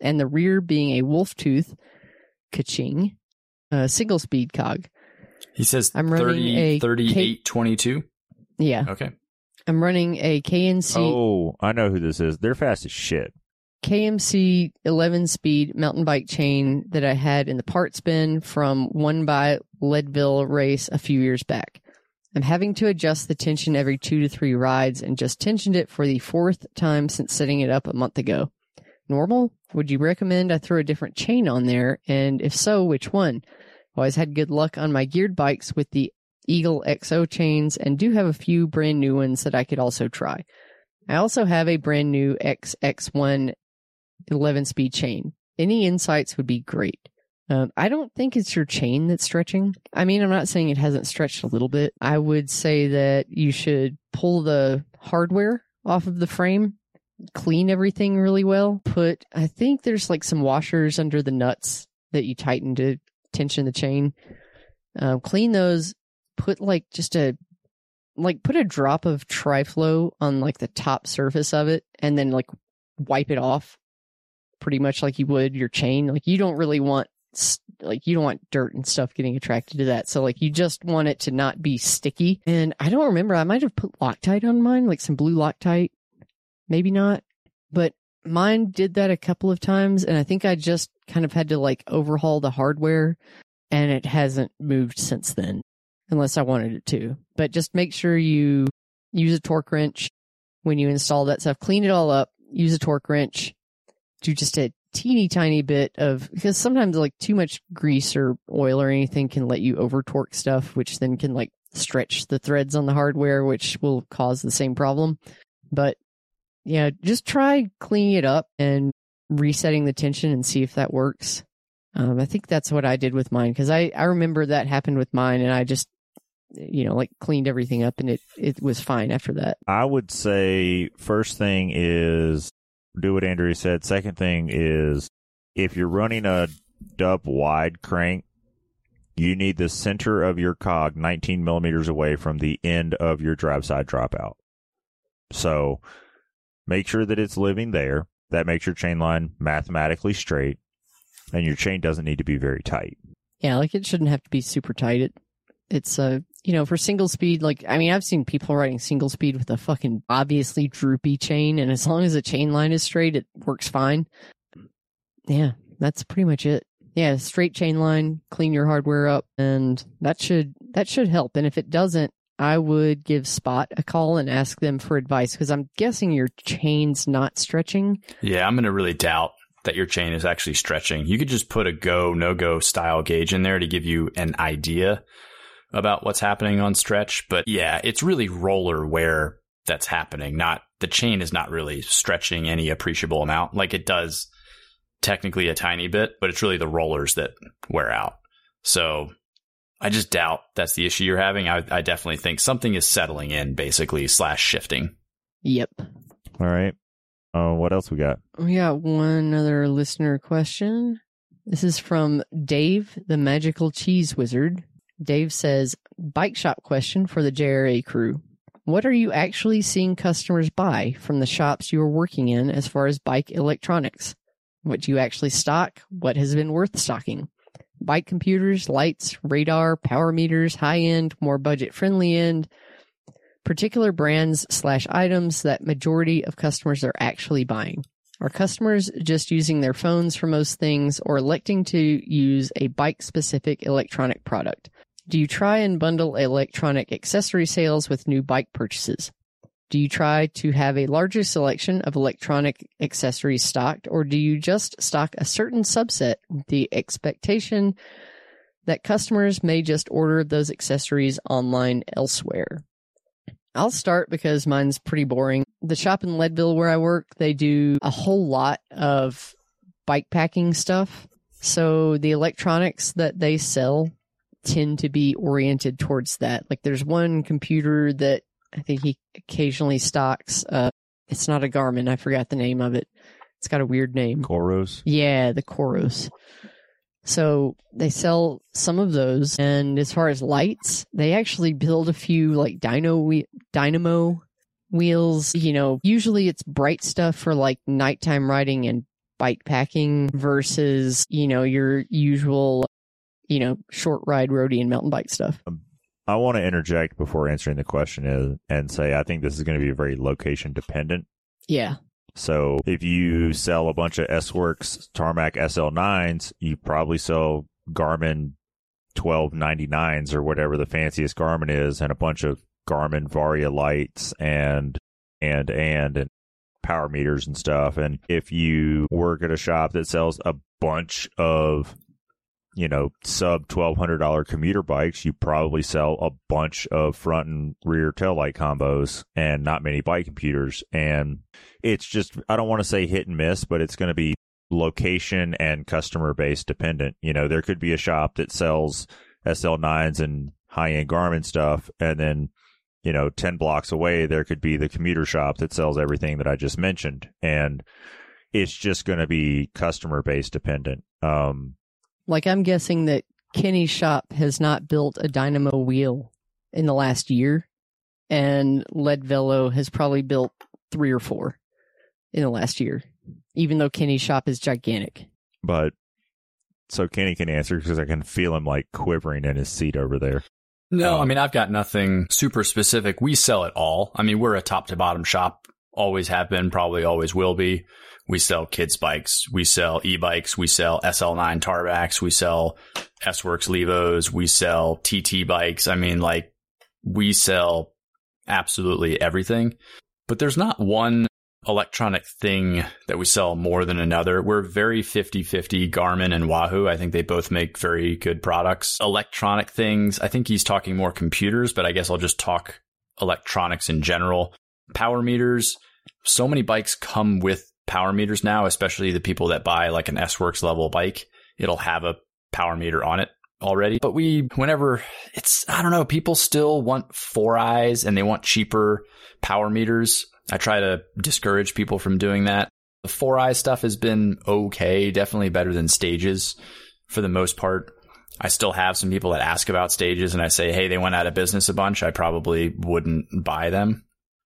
and the rear being a wolf tooth, ka-ching, uh, single speed cog. He says I'm running thirty, a thirty-eight twenty-two. Yeah. Okay. I'm running a K N C. Oh, I know who this is. They're fast as shit. K M C eleven speed mountain bike chain that I had in the parts bin from One by Leadville race a few years back. I'm having to adjust the tension every two to three rides and just tensioned it for the fourth time since setting it up a month ago. Normal? Would you recommend I throw a different chain on there? And if so, which one? I've always had good luck on my geared bikes with the Eagle X O chains and do have a few brand new ones that I could also try. I also have a brand new X X one eleven speed chain. Any insights would be great. Um, I don't think it's your chain that's stretching. I mean, I'm not saying it hasn't stretched a little bit. I would say that you should pull the hardware off of the frame, clean everything really well. Put, I think there's like some washers under the nuts that you tighten to tension the chain. Um, clean those. Put like just a, like put a drop of Tri-Flow on like the top surface of it and then like wipe it off pretty much like you would your chain. Like you don't really want, like you don't want dirt and stuff getting attracted to that. So like you just want it to not be sticky. And I don't remember, I might have put Loctite on mine, like some blue Loctite. Maybe not. But mine did that a couple of times and I think I just kind of had to like overhaul the hardware and it hasn't moved since then. Unless I wanted it to. But just make sure you use a torque wrench when you install that stuff. Clean it all up. Use a torque wrench. Do just a teeny tiny bit of... Because sometimes like too much grease or oil or anything can let you over torque stuff, which then can like stretch the threads on the hardware, which will cause the same problem. But yeah, just try cleaning it up and resetting the tension and see if that works. Um, I think that's what I did with mine because I, I remember that happened with mine and I just... you know, like cleaned everything up and it, it was fine after that. I would say first thing is do what Andrea said. Second thing is if you're running a dub wide crank, you need the center of your cog nineteen millimeters away from the end of your drive side dropout. So make sure that it's living there. That makes your chain line mathematically straight and your chain doesn't need to be very tight. Yeah, like it shouldn't have to be super tight. It, it's a, uh, you know, for single speed, like, I mean, I've seen people riding single speed with a fucking obviously droopy chain, and as long as the chain line is straight, it works fine. Yeah, that's pretty much it. Yeah, straight chain line, clean your hardware up, and that should, that should help. And if it doesn't, I would give Spot a call and ask them for advice, because I'm guessing your chain's not stretching. Yeah, I'm going to really doubt that your chain is actually stretching. You could just put a go, no-go style gauge in there to give you an idea about what's happening on stretch. But yeah, it's really roller wear that's happening. Not the chain is not really stretching any appreciable amount. Like it does technically a tiny bit, but it's really the rollers that wear out. So I just doubt that's the issue you're having. I, I definitely think something is settling in basically slash shifting. Yep. All right. Uh, what else we got? We got one other listener question. This is from Dave, the Magical Cheese Wizard. Dave says, bike shop question for the J R A crew. What are you actually seeing customers buy from the shops you are working in as far as bike electronics? What do you actually stock? What has been worth stocking? Bike computers, lights, radar, power meters, high-end, more budget-friendly end, particular brands slash items that majority of customers are actually buying. Are customers just using their phones for most things or electing to use a bike-specific electronic product? Do you try and bundle electronic accessory sales with new bike purchases? Do you try to have a larger selection of electronic accessories stocked, or do you just stock a certain subset with the expectation that customers may just order those accessories online elsewhere? I'll start because mine's pretty boring. The shop in Leadville where I work, they do a whole lot of bike packing stuff. So the electronics that they sell tend to be oriented towards that. Like there's one computer that I think he occasionally stocks. Uh, it's not a Garmin. I forgot the name of it. It's got a weird name. Coros? Yeah, the Coros. So they sell some of those. And as far as lights, they actually build a few like dyno we- dynamo wheels. You know, usually it's bright stuff for like nighttime riding and bike packing versus, you know, your usual, you know, short ride roadie and mountain bike stuff? I want to interject before answering the question is, and say I think this is going to be very location dependent. Yeah. So if you sell a bunch of S-Works Tarmac S L nines, you probably sell Garmin twelve ninety-nines or whatever the fanciest Garmin is, and a bunch of Garmin Varia lights and and and and power meters and stuff. And if you work at a shop that sells a bunch of, you know, sub twelve hundred dollars commuter bikes, you probably sell a bunch of front and rear taillight combos and not many bike computers. And it's just, I don't want to say hit and miss, but it's going to be location and customer base dependent. You know, there could be a shop that sells S L nines and high-end Garmin stuff, and then, you know, ten blocks away, there could be the commuter shop that sells everything that I just mentioned. And it's just going to be customer base dependent. Um, Like, I'm guessing that Kenny's shop has not built a dynamo wheel in the last year, and Lead Velo has probably built three or four in the last year, even though Kenny's shop is gigantic. But, so Kenny can answer because I can feel him like quivering in his seat over there. No, Um, I mean, I've got nothing super specific. We sell it all. I mean, we're a top to bottom shop, always have been, probably always will be. We sell kids bikes, we sell e-bikes, we sell S L nine Tarbacks, we sell S-Works Levos, we sell T T bikes. I mean, like, we sell absolutely everything. But there's not one electronic thing that we sell more than another. We're very fifty-fifty Garmin and Wahoo. I think they both make very good products. Electronic things, I think he's talking more computers, but I guess I'll just talk electronics in general. Power meters, so many bikes come with power meters now, especially the people that buy like an S-Works level bike. It'll have a power meter on it already. But we, whenever it's, I don't know, people still want four eyes and they want cheaper power meters. I try to discourage people from doing that. The four eye stuff has been okay, definitely better than Stages for the most part. I still have some people that ask about Stages, and I say, hey, they went out of business a bunch. I probably wouldn't buy them.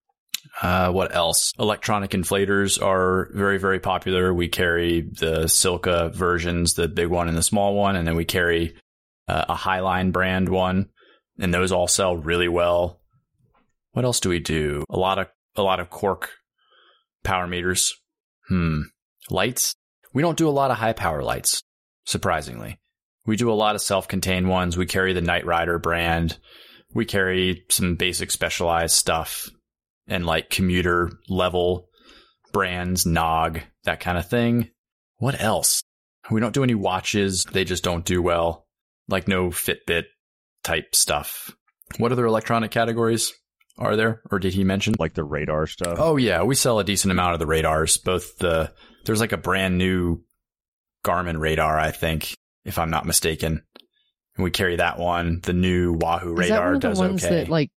Uh, what else? Electronic inflators are very, very popular. We carry the Silca versions, the big one and the small one, and then we carry uh, a Highline brand one, and those all sell really well. What else do we do? A lot of a lot of Cork power meters. Hmm. Lights? We don't do a lot of high power lights, surprisingly. We do a lot of self-contained ones. We carry the Knight Rider brand. We carry some basic specialized stuff and like commuter level brands, Nog, that kind of thing. What else? We don't do any watches. They just don't do well. Like no Fitbit type stuff. What other electronic categories are there? Or did he mention? Like the radar stuff? Oh, yeah. We sell a decent amount of the radars. Both the, there's like a brand new Garmin radar, I think, if I'm not mistaken. And we carry that one. The new Wahoo Is that radar one of the does ones okay. that, like,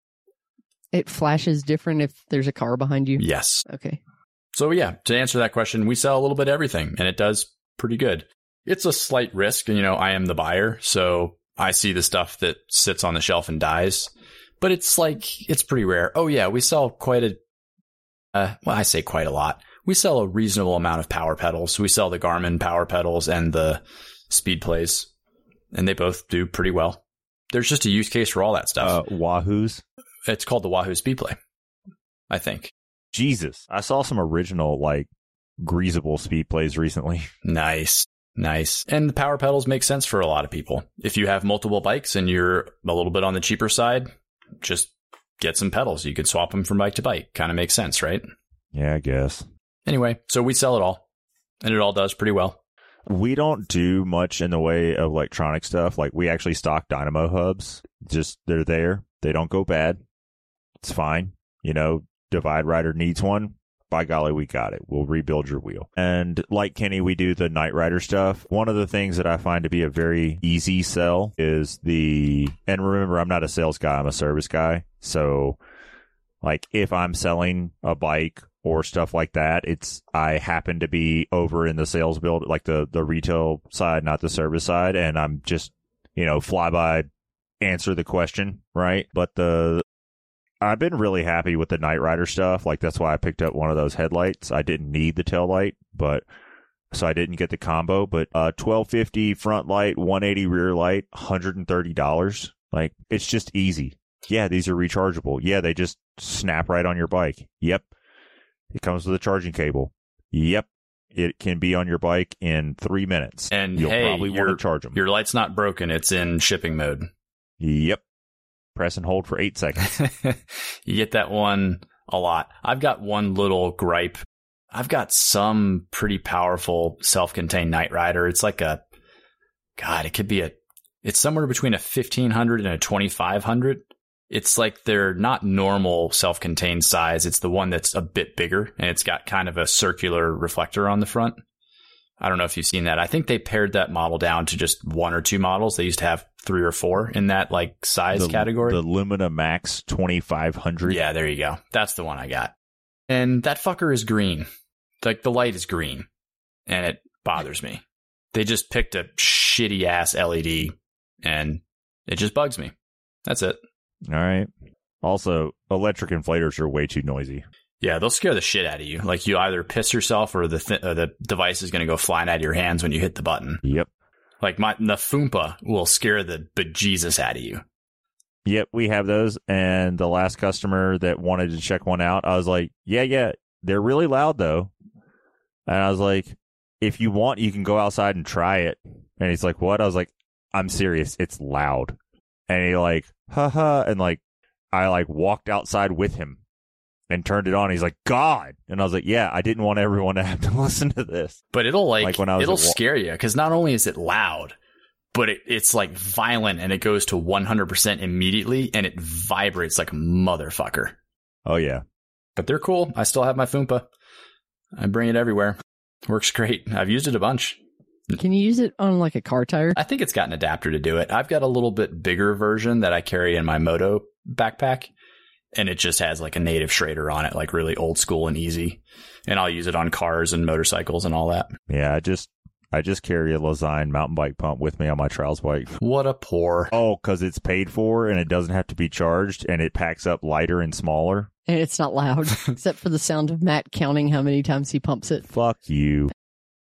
it flashes different if there's a car behind you? Yes. Okay. So yeah, to answer that question, we sell a little bit of everything, and it does pretty good. It's a slight risk, and you know, I am the buyer, so I see the stuff that sits on the shelf and dies. But it's like, it's pretty rare. Oh yeah, we sell quite a, uh, well, I say quite a lot. We sell a reasonable amount of power pedals. We sell the Garmin power pedals and the Speed Plays, and they both do pretty well. There's just a use case for all that stuff. Uh, Wahoo's? It's called the Wahoo Speed Play, I think. Jesus. I saw some original, like, greasable Speed Plays recently. Nice. Nice. And the power pedals make sense for a lot of people. If you have multiple bikes and you're a little bit on the cheaper side, just get some pedals. You could swap them from bike to bike. Kind of makes sense, right? Yeah, I guess. Anyway, so we sell it all, and it all does pretty well. We don't do much in the way of electronic stuff. Like, we actually stock dynamo hubs. Just, they're there. They don't go bad. It's fine. You know, Divide Rider needs one. By golly, we got it. We'll rebuild your wheel. And like Kenny, we do the Knight Rider stuff. One of the things that I find to be a very easy sell is the, and remember, I'm not a sales guy, I'm a service guy. So, like, if I'm selling a bike or stuff like that, it's, I happen to be over in the sales build, like the, the retail side, not the service side. And I'm just, you know, fly by, answer the question, right? But the, I've been really happy with the Knight Rider stuff. Like, that's why I picked up one of those headlights. I didn't need the tail light, but so I didn't get the combo. But uh, twelve fifty front light, one eighty rear light, one hundred thirty dollars. Like, it's just easy. Yeah, these are rechargeable. Yeah, they just snap right on your bike. Yep. It comes with a charging cable. Yep. It can be on your bike in three minutes. And you'll hey, probably want your, to charge them. your light's not broken. It's in shipping mode. Yep. Press and hold for eight seconds. You get that one a lot. I've got one little gripe. I've got some pretty powerful self-contained Night Rider. It's like a, God, it could be a, it's somewhere between a fifteen hundred and a twenty-five hundred. It's like they're not normal self-contained size. It's the one that's a bit bigger, and it's got kind of a circular reflector on the front. I don't know if you've seen that. I think they pared that model down to just one or two models. They used to have three or four in that like size the, category. The Lumina Max twenty-five hundred. Yeah, there you go. That's the one I got. And that fucker is green. Like, the light is green, and it bothers me. They just picked a shitty ass L E D, and it just bugs me. That's it. All right. Also, electric inflators are way too noisy. Yeah, they'll scare the shit out of you. Like, you either piss yourself or the th- or the device is going to go flying out of your hands when you hit the button. Yep. Like, my the Foompa will scare the bejesus out of you. Yep, we have those. And the last customer that wanted to check one out, I was like, yeah, yeah, they're really loud, though. And I was like, if you want, you can go outside and try it. And he's like, what? I was like, I'm serious. It's loud. And he like, haha. And like, I like walked outside with him and turned it on. He's like, God. And I was like, yeah, I didn't want everyone to have to listen to this. But it'll like, like when I was it'll wa- scare you, because not only is it loud, but it, it's like violent, and it goes to one hundred percent immediately, and it vibrates like a motherfucker. Oh, yeah. But they're cool. I still have my Foompa. I bring it everywhere. Works great. I've used it a bunch. Can you use it on like a car tire? I think it's got an adapter to do it. I've got a little bit bigger version that I carry in my Moto backpack, and it just has like a native Schrader on it, like really old school and easy. And I'll use it on cars and motorcycles and all that. Yeah, I just I just carry a Lezyne mountain bike pump with me on my trials bike. What a poor. Oh, because it's paid for and it doesn't have to be charged, and it packs up lighter and smaller. And it's not loud, except for the sound of Matt counting how many times he pumps it. Fuck you.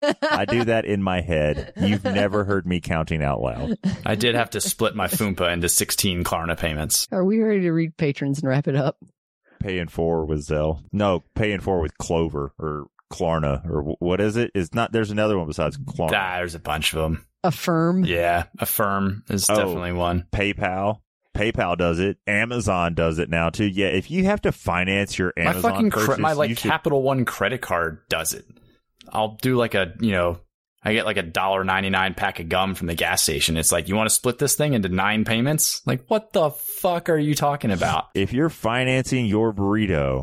I do that in my head. You've never heard me counting out loud. I did have to split my Foompa into sixteen Klarna payments. Are we ready to read patrons and wrap it up? Paying for with Zelle. No, paying for with Clover or Klarna or w- what is it? Is not. There's another one besides Klarna. Ah, there's a bunch of them. Affirm. Yeah, Affirm is Oh. definitely one. PayPal. PayPal does it. Amazon does it now too. Yeah, if you have to finance your Amazon my fucking purchase, cre- my like you should- Capital One credit card does it. I'll do like a, you know, I get like a one dollar ninety-nine pack of gum from the gas station. It's like, you want to split this thing into nine payments? Like, what the fuck are you talking about? If you're financing your burrito,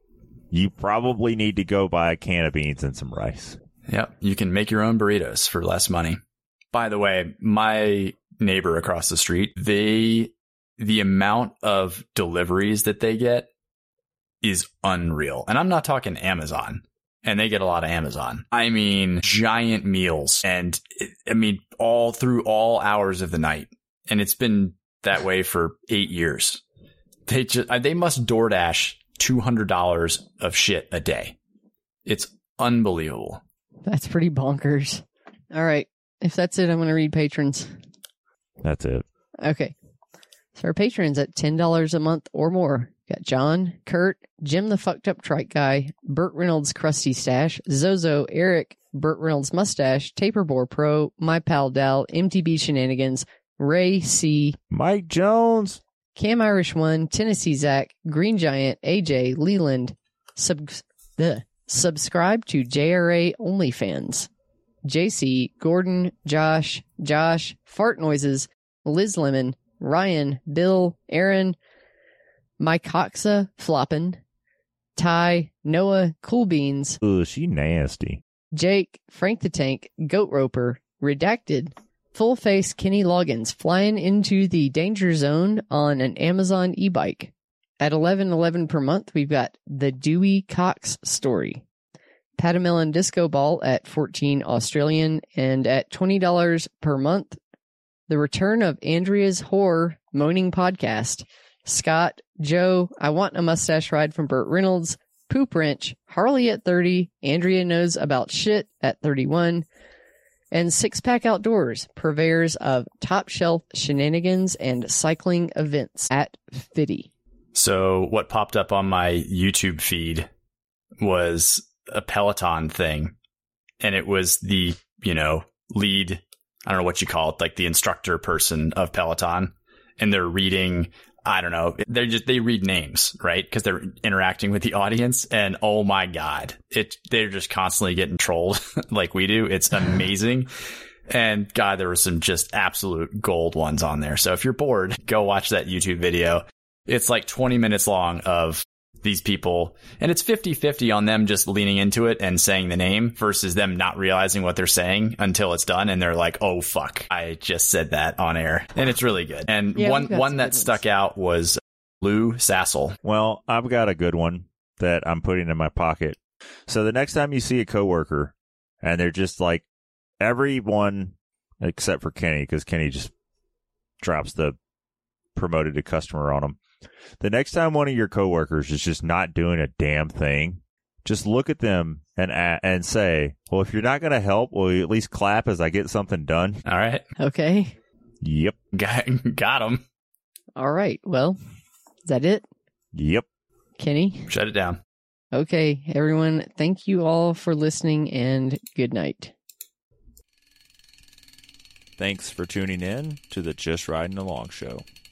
you probably need to go buy a can of beans and some rice. Yep, you can make your own burritos for less money. By the way, my neighbor across the street, they the amount of deliveries that they get is unreal. And I'm not talking Amazon. And they get a lot of Amazon. I mean, giant meals. And it, I mean, all through all hours of the night. And it's been that way for eight years. They just, they must DoorDash two hundred dollars of shit a day. It's unbelievable. That's pretty bonkers. All right. If that's it, I'm going to read patrons. That's it. Okay. So our patrons at ten dollars a month or more. Got John, Kurt, Jim the Fucked Up Trike Guy, Burt Reynolds Krusty Stash, Zozo, Eric, Burt Reynolds Mustache, Taperbore Pro, My Pal Dal, M T B Shenanigans, Ray C, Mike Jones, Cam Irish One, Tennessee Zach, Green Giant, A J, Leland. Sub- ugh. Subscribe to J R A OnlyFans. J C, Gordon, Josh, Josh, Fart Noises, Liz Lemon, Ryan, Bill, Aaron, Mike Hoxa, Floppin, Ty, Noah, Cool Beans, ugh, she nasty. Jake, Frank the Tank, Goat Roper, Redacted, Full Face Kenny Loggins flying into the danger zone on an Amazon e-bike. At eleven eleven per month, we've got The Dewey Cox Story. Patamelon Disco Ball at fourteen Australian, and at twenty dollars per month, The Return of Andrea's Horror Moaning Podcast. Scott, Joe, I Want a Mustache Ride from Burt Reynolds, Poop Wrench, Harley at thirty, Andrea Knows About Shit at thirty-one, and Six Pack Outdoors, purveyors of top shelf shenanigans and cycling events at fifty. So what popped up on my YouTube feed was a Peloton thing, and it was the, you know, lead, I don't know what you call it, like the instructor person of Peloton, and they're reading, I don't know, they're just, they read names, right? Because they're interacting with the audience, and oh my God, it, they're just constantly getting trolled like we do. It's amazing. And God, there were some just absolute gold ones on there. So if you're bored, go watch that YouTube video. It's like twenty minutes long of these people, and it's fifty-fifty on them just leaning into it and saying the name versus them not realizing what they're saying until it's done, and they're like, oh fuck, I just said that on air. And it's really good. And Yeah, one we've got one some that good stuck ones. out was Lou Sassel. Well, I've got a good one that I'm putting in my pocket. So the next time you see a coworker and they're just like, everyone except for Kenny, because Kenny just drops the promoted to customer on them. The next time one of your coworkers is just not doing a damn thing, just look at them and a- and say, well, if you're not going to help, will you at least clap as I get something done? All right. Okay. Yep. Got, got him. All right. Well, is that it, Yep. Kenny? Shut it down. Okay, everyone, thank you all for listening, and good night. Thanks for tuning in to the Just Riding Along show.